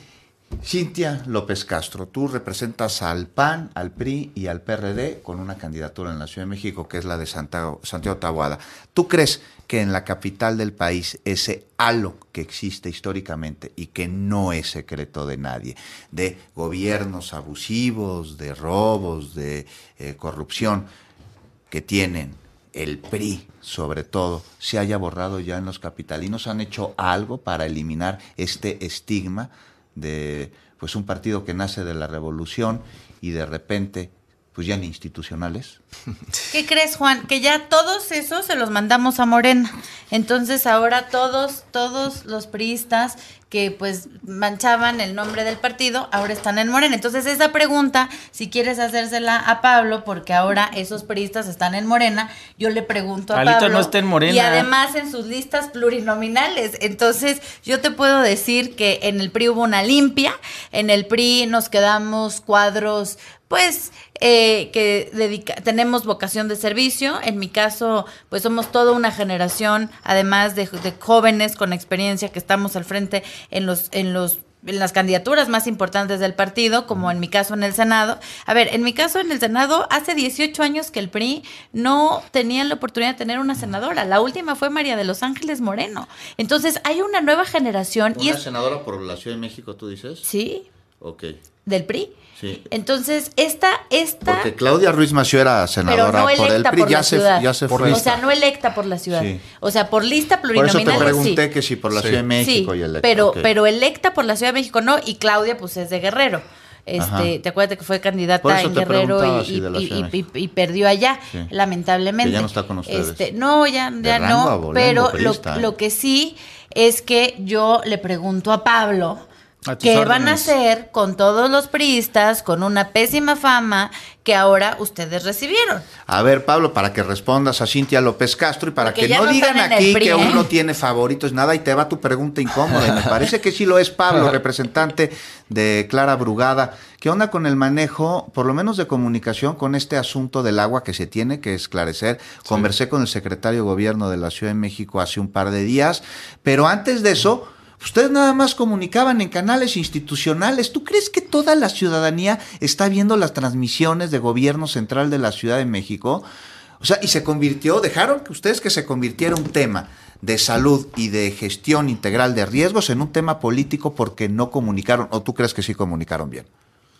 Cintia López Castro, tú representas al P A N, al P R I y al P R D con una candidatura en la Ciudad de México que es la de Santiago, Santiago Taboada. ¿Tú crees que en la capital del país ese halo que existe históricamente y que no es secreto de nadie, de gobiernos abusivos, de robos, de eh, corrupción que tienen el P R I sobre todo, se haya borrado ya en los capitalinos? ¿Han hecho algo para eliminar este estigma de pues un partido que nace de la revolución y de repente pues ya ni institucionales. ¿Qué crees, Juan? Que ya todos esos se los mandamos a Morena. Entonces ahora todos, todos los priistas que pues manchaban el nombre del partido, ahora están en Morena. Entonces esa pregunta, si quieres hacérsela a Pablo, porque ahora esos priistas están en Morena, yo le pregunto a Palito Pablo. No está en Morena. Y además en sus listas plurinominales. Entonces yo te puedo decir que en el P R I hubo una limpia, en el P R I nos quedamos cuadros pues eh, que dedica, tenemos vocación de servicio. En mi caso, pues somos toda una generación, además de, de jóvenes con experiencia que estamos al frente en los en los en las candidaturas más importantes del partido, como en mi caso en el Senado. A ver, en mi caso en el Senado, hace dieciocho años que el P R I no tenía la oportunidad de tener una senadora. La última fue María de los Ángeles Moreno. Entonces, hay una nueva generación. ¿Una y es senadora por la Ciudad de México, tú dices? Sí. Ok. ¿Del P R I? Sí. Entonces, esta, esta... Porque Claudia Ruiz Massieu era senadora no por el P R I, por ya, la se, ciudad. ya se fue. O sea, no electa por la ciudad. Sí. O sea, por lista Por plurinominal. eso te pregunté sí. que si por la sí. Ciudad de México sí, y electa. Pero, okay. pero electa por la Ciudad de México no, y Claudia pues es de Guerrero. Este, te acuerdas que fue candidata en Guerrero y, si y, y, y, y perdió allá, sí. lamentablemente. Que ya no está con ustedes. Este, no, ya, ya no, Bolengo, pero prista, lo, ¿eh? lo que sí es que yo le pregunto a Pablo qué órdenes van a hacer con todos los priistas con una pésima fama que ahora ustedes recibieron. A ver, Pablo, para que respondas a Cintia López Castro y para Porque que no, no digan aquí P R I, que ¿eh? uno tiene favoritos, nada, y te va tu pregunta incómoda. Y me parece que sí lo es Pablo, representante de Clara Brugada. ¿Qué onda con el manejo, por lo menos de comunicación, con este asunto del agua que se tiene que esclarecer? Sí. Conversé con el secretario de Gobierno de la Ciudad de México hace un par de días, pero antes de eso, ustedes nada más comunicaban en canales institucionales. ¿Tú crees que toda la ciudadanía está viendo las transmisiones de Gobierno Central de la Ciudad de México? O sea, y se convirtió, dejaron que ustedes que se convirtiera un tema de salud y de gestión integral de riesgos en un tema político porque no comunicaron, ¿o tú crees que sí comunicaron bien?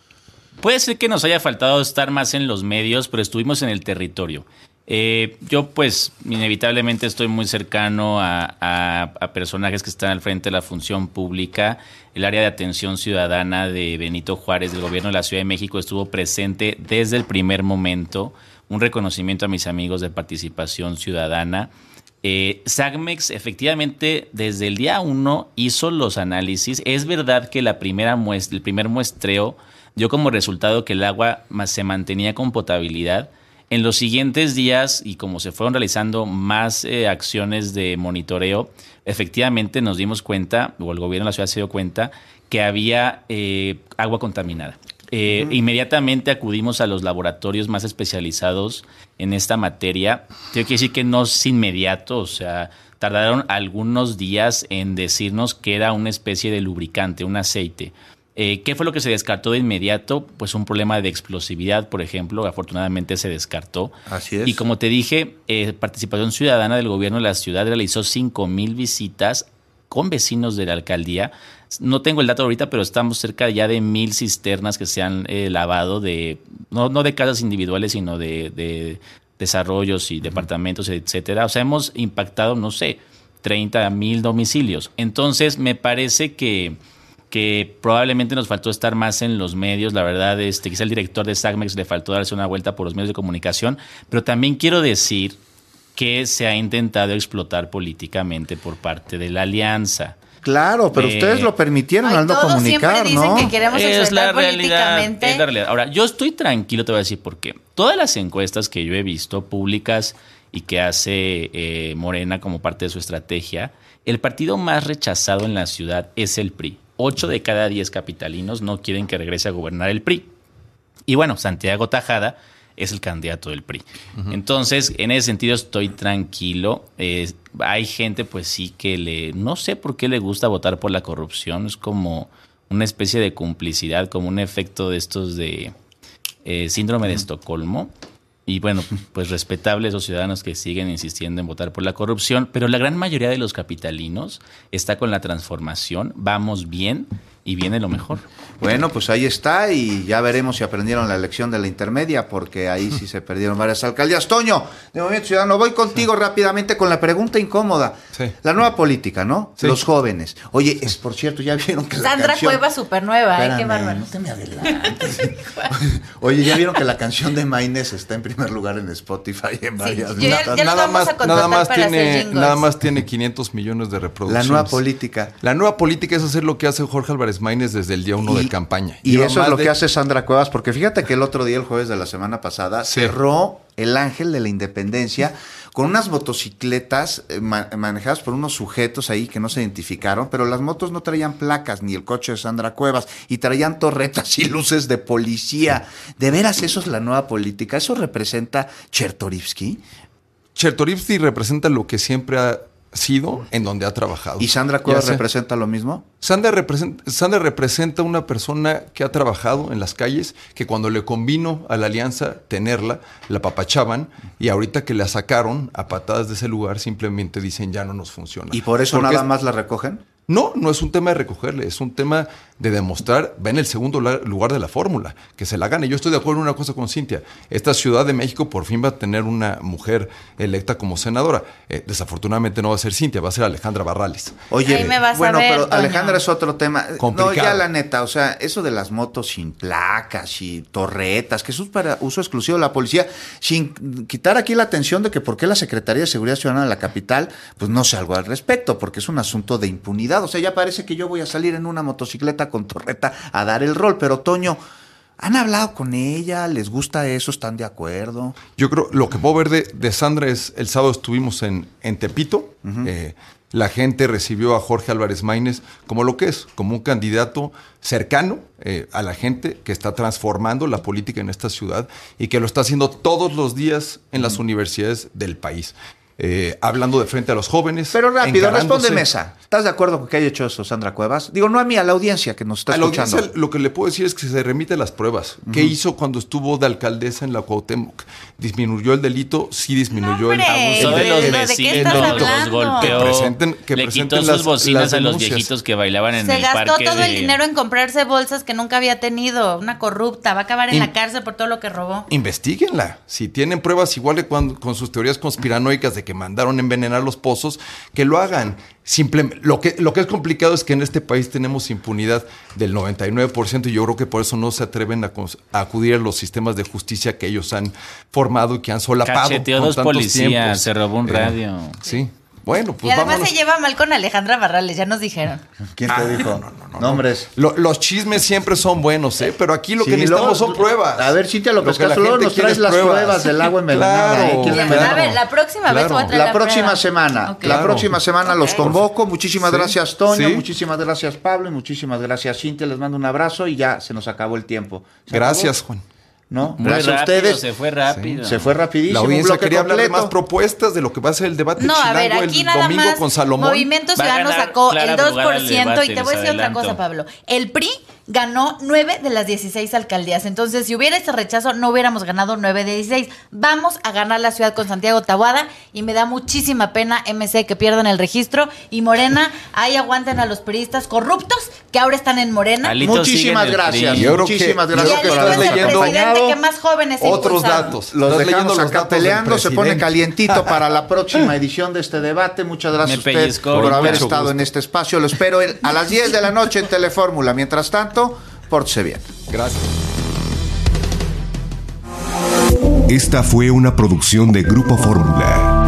Puede ser que nos haya faltado estar más en los medios, pero estuvimos en el territorio. Eh, yo pues inevitablemente estoy muy cercano a, a, a personajes que están al frente de la función pública. El área de atención ciudadana de Benito Juárez del gobierno de la Ciudad de México estuvo presente desde el primer momento. Un reconocimiento a mis amigos de Participación Ciudadana. Eh, SACMEX efectivamente desde el día uno hizo los análisis. Es verdad que la primera muestra, el primer muestreo dio como resultado que el agua se mantenía con potabilidad. En los siguientes días, y como se fueron realizando más eh, acciones de monitoreo, efectivamente nos dimos cuenta, o el gobierno de la ciudad se dio cuenta, que había eh, agua contaminada. Eh, uh-huh. Inmediatamente acudimos a los laboratorios más especializados en esta materia. Tengo que decir que no es inmediato, o sea, tardaron algunos días en decirnos que era una especie de lubricante, un aceite. Eh, ¿Qué fue lo que se descartó de inmediato? Pues un problema de explosividad, por ejemplo, afortunadamente se descartó. Así es. Y como te dije, eh, Participación Ciudadana del gobierno de la ciudad realizó cinco mil visitas con vecinos de la alcaldía. No tengo el dato ahorita, pero estamos cerca ya de mil cisternas que se han eh, lavado, de no, no de casas individuales, sino de, de desarrollos y uh-huh. departamentos, etcétera. O sea, hemos impactado, no sé, treinta mil domicilios. Entonces, me parece que... que probablemente nos faltó estar más en los medios, la verdad, este, quizá el director de SACMEX le faltó darse una vuelta por los medios de comunicación, pero también quiero decir que se ha intentado explotar políticamente por parte de la alianza. Claro, pero eh, ustedes lo permitieron al no comunicar, dicen ¿no? Que queremos es la realidad, políticamente. es la realidad. Ahora, yo estoy tranquilo, te voy a decir por qué. Todas las encuestas que yo he visto públicas y que hace eh, Morena como parte de su estrategia, el partido más rechazado en la ciudad es el P R I. Ocho de cada diez capitalinos no quieren que regrese a gobernar el P R I. Y bueno, Santiago Tajada es el candidato del P R I. Uh-huh. Entonces, en ese sentido estoy tranquilo. Eh, hay gente, pues sí, que le... No sé por qué le gusta votar por la corrupción. Es como una especie de complicidad, como un efecto de estos de eh, síndrome uh-huh. de Estocolmo. Y bueno, pues respetable esos ciudadanos que siguen insistiendo en votar por la corrupción, pero la gran mayoría de los capitalinos está con la transformación, vamos bien, y viene lo mejor. Bueno, pues ahí está y ya veremos si aprendieron la lección de la intermedia, porque ahí sí se perdieron varias alcaldías. Toño, de Movimiento Ciudadano, voy contigo sí. rápidamente con la pregunta incómoda. Sí. La nueva política, ¿no? Sí. Los jóvenes. Oye, es por cierto, ya vieron que Sandra la canción... Cueva súper nueva, Espérame, ¿eh? Qué bárbaro. No te me adelantes. Oye, ya vieron que la canción de Maines está en primer lugar en Spotify en varias... Sí, ya, ya nada, más, nada, más tiene, nada más tiene quinientos millones de reproducciones. La nueva política. La nueva política es hacer lo que hace Jorge Álvarez Maínez desde el día uno de campaña. Y Lleva eso es lo de... que hace Sandra Cuevas, porque fíjate que el otro día, el jueves de la semana pasada, sí. cerró el Ángel de la Independencia con unas motocicletas eh, ma manejadas por unos sujetos ahí que no se identificaron, pero las motos no traían placas, ni el coche de Sandra Cuevas, y traían torretas y luces de policía. ¿De veras eso es la nueva política? ¿Eso representa Chertorivsky? Chertorivsky representa lo que siempre ha sido en donde ha trabajado. ¿Y Sandra Cuevas representa lo mismo? Sandra representa, Sandra representa una persona que ha trabajado en las calles, que cuando le convino a la alianza tenerla, la apapachaban, y ahorita que la sacaron a patadas de ese lugar, simplemente dicen ya no nos funciona. ¿Y por eso Porque nada es, más la recogen? No, no es un tema de recogerle, es un tema de demostrar, va en el segundo lugar de la fórmula, que se la gane. Yo estoy de acuerdo en una cosa con Cintia, esta Ciudad de México por fin va a tener una mujer electa como senadora. Eh, desafortunadamente no va a ser Cintia, va a ser Alejandra Barrales. Oye, bueno, ver, pero Toño. Alejandra es otro tema. Complicado. No, ya la neta, o sea, eso de las motos sin placas y torretas, que eso es para uso exclusivo de la policía, sin quitar aquí la atención de que por qué la Secretaría de Seguridad Ciudadana de la capital, pues no sé algo al respecto, porque es un asunto de impunidad. O sea, ya parece que yo voy a salir en una motocicleta con torreta a dar el rol. Pero, Toño, ¿han hablado con ella? ¿Les gusta eso? ¿Están de acuerdo? Yo creo, lo que puedo ver de, de Sandra es, el sábado estuvimos en, en Tepito. Uh-huh. eh, la gente recibió a Jorge Álvarez Maínez como lo que es, como un candidato cercano eh, a la gente que está transformando la política en esta ciudad y que lo está haciendo todos los días en uh-huh. las universidades del país. Eh, hablando de frente a los jóvenes. Pero rápido, responde Mesa. ¿Estás de acuerdo con que haya hecho eso Sandra Cuevas? Digo, no a mí, a la audiencia que nos está a escuchando. La audiencia, lo que le puedo decir es que se remite a las pruebas. Uh-huh. ¿Qué hizo cuando estuvo de alcaldesa en la Cuauhtémoc? ¿Disminuyó el delito? Sí disminuyó ¡Hombre! el Abusó de los vecinos, los golpeó. Que presenten, que le presenten quitó sus las, bocinas las a los viejitos que bailaban en se el parque. Se gastó todo de... el dinero en comprarse bolsas que nunca había tenido. Una corrupta. Va a acabar en In... la cárcel por todo lo que robó. Investíguenla. Si tienen pruebas igual que cuando, con sus teorías conspiranoicas de que mandaron envenenar los pozos, que lo hagan. Simplemente, lo que, lo que es complicado es que en este país tenemos impunidad del noventa y nueve por ciento y yo creo que por eso no se atreven a, a acudir a los sistemas de justicia que ellos han formado y que han solapado. Cacheteó con dos tantos policías, tiempos. Se robó un eh, radio. Sí. Bueno, pues y además vámonos. Se lleva mal con Alejandra Barrales, ya nos dijeron. ¿Quién te ah, dijo? No, no, no. Nombres. Lo, los chismes siempre son buenos, ¿eh? Pero aquí lo sí, que necesitamos luego, son pruebas. A ver, Cintia López Castro, luego nos traes las pruebas. pruebas del agua envenenada. Claro, ¿eh? ¿Quién claro. le A ver, la próxima claro. vez voy a traer La, la próxima prueba. semana. Okay. La Claro. próxima semana okay. los convoco. Muchísimas sí. gracias, Toño. Sí. Muchísimas gracias, Pablo. Y muchísimas gracias, Cintia. Les mando un abrazo y ya se nos acabó el tiempo. Gracias, acabó? Juan. ¿No? Muy Gracias rápido, a ustedes. Se fue rápido. Sí. Se fue rapidísimo. La audiencia quería completo. hablar de más propuestas de lo que va a ser el debate no, chilango a ver, aquí el nada domingo más con Salomón. Movimiento Ciudadano sacó el dos por ciento y te voy a decir adelanto. otra cosa, Pablo. El P R I ganó nueve de las dieciséis alcaldías. Entonces, si hubiera ese rechazo, no hubiéramos ganado nueve de dieciséis. Vamos a ganar la ciudad con Santiago Taboada y me da muchísima pena, M C, que pierdan el registro. Y Morena, ahí aguanten a los periodistas corruptos que ahora están en Morena. Alito muchísimas gracias. Yo creo muchísimas que, gracias. Y Alito es el presidente que más jóvenes otros datos. Los dejamos acá peleando. Se pone calientito para la próxima edición de este debate. Muchas gracias a usted por haber estado gusto. en este espacio. Lo espero a las diez de la noche en Telefórmula. Mientras tanto, pórtese bien. Gracias. Esta fue una producción de Grupo Fórmula.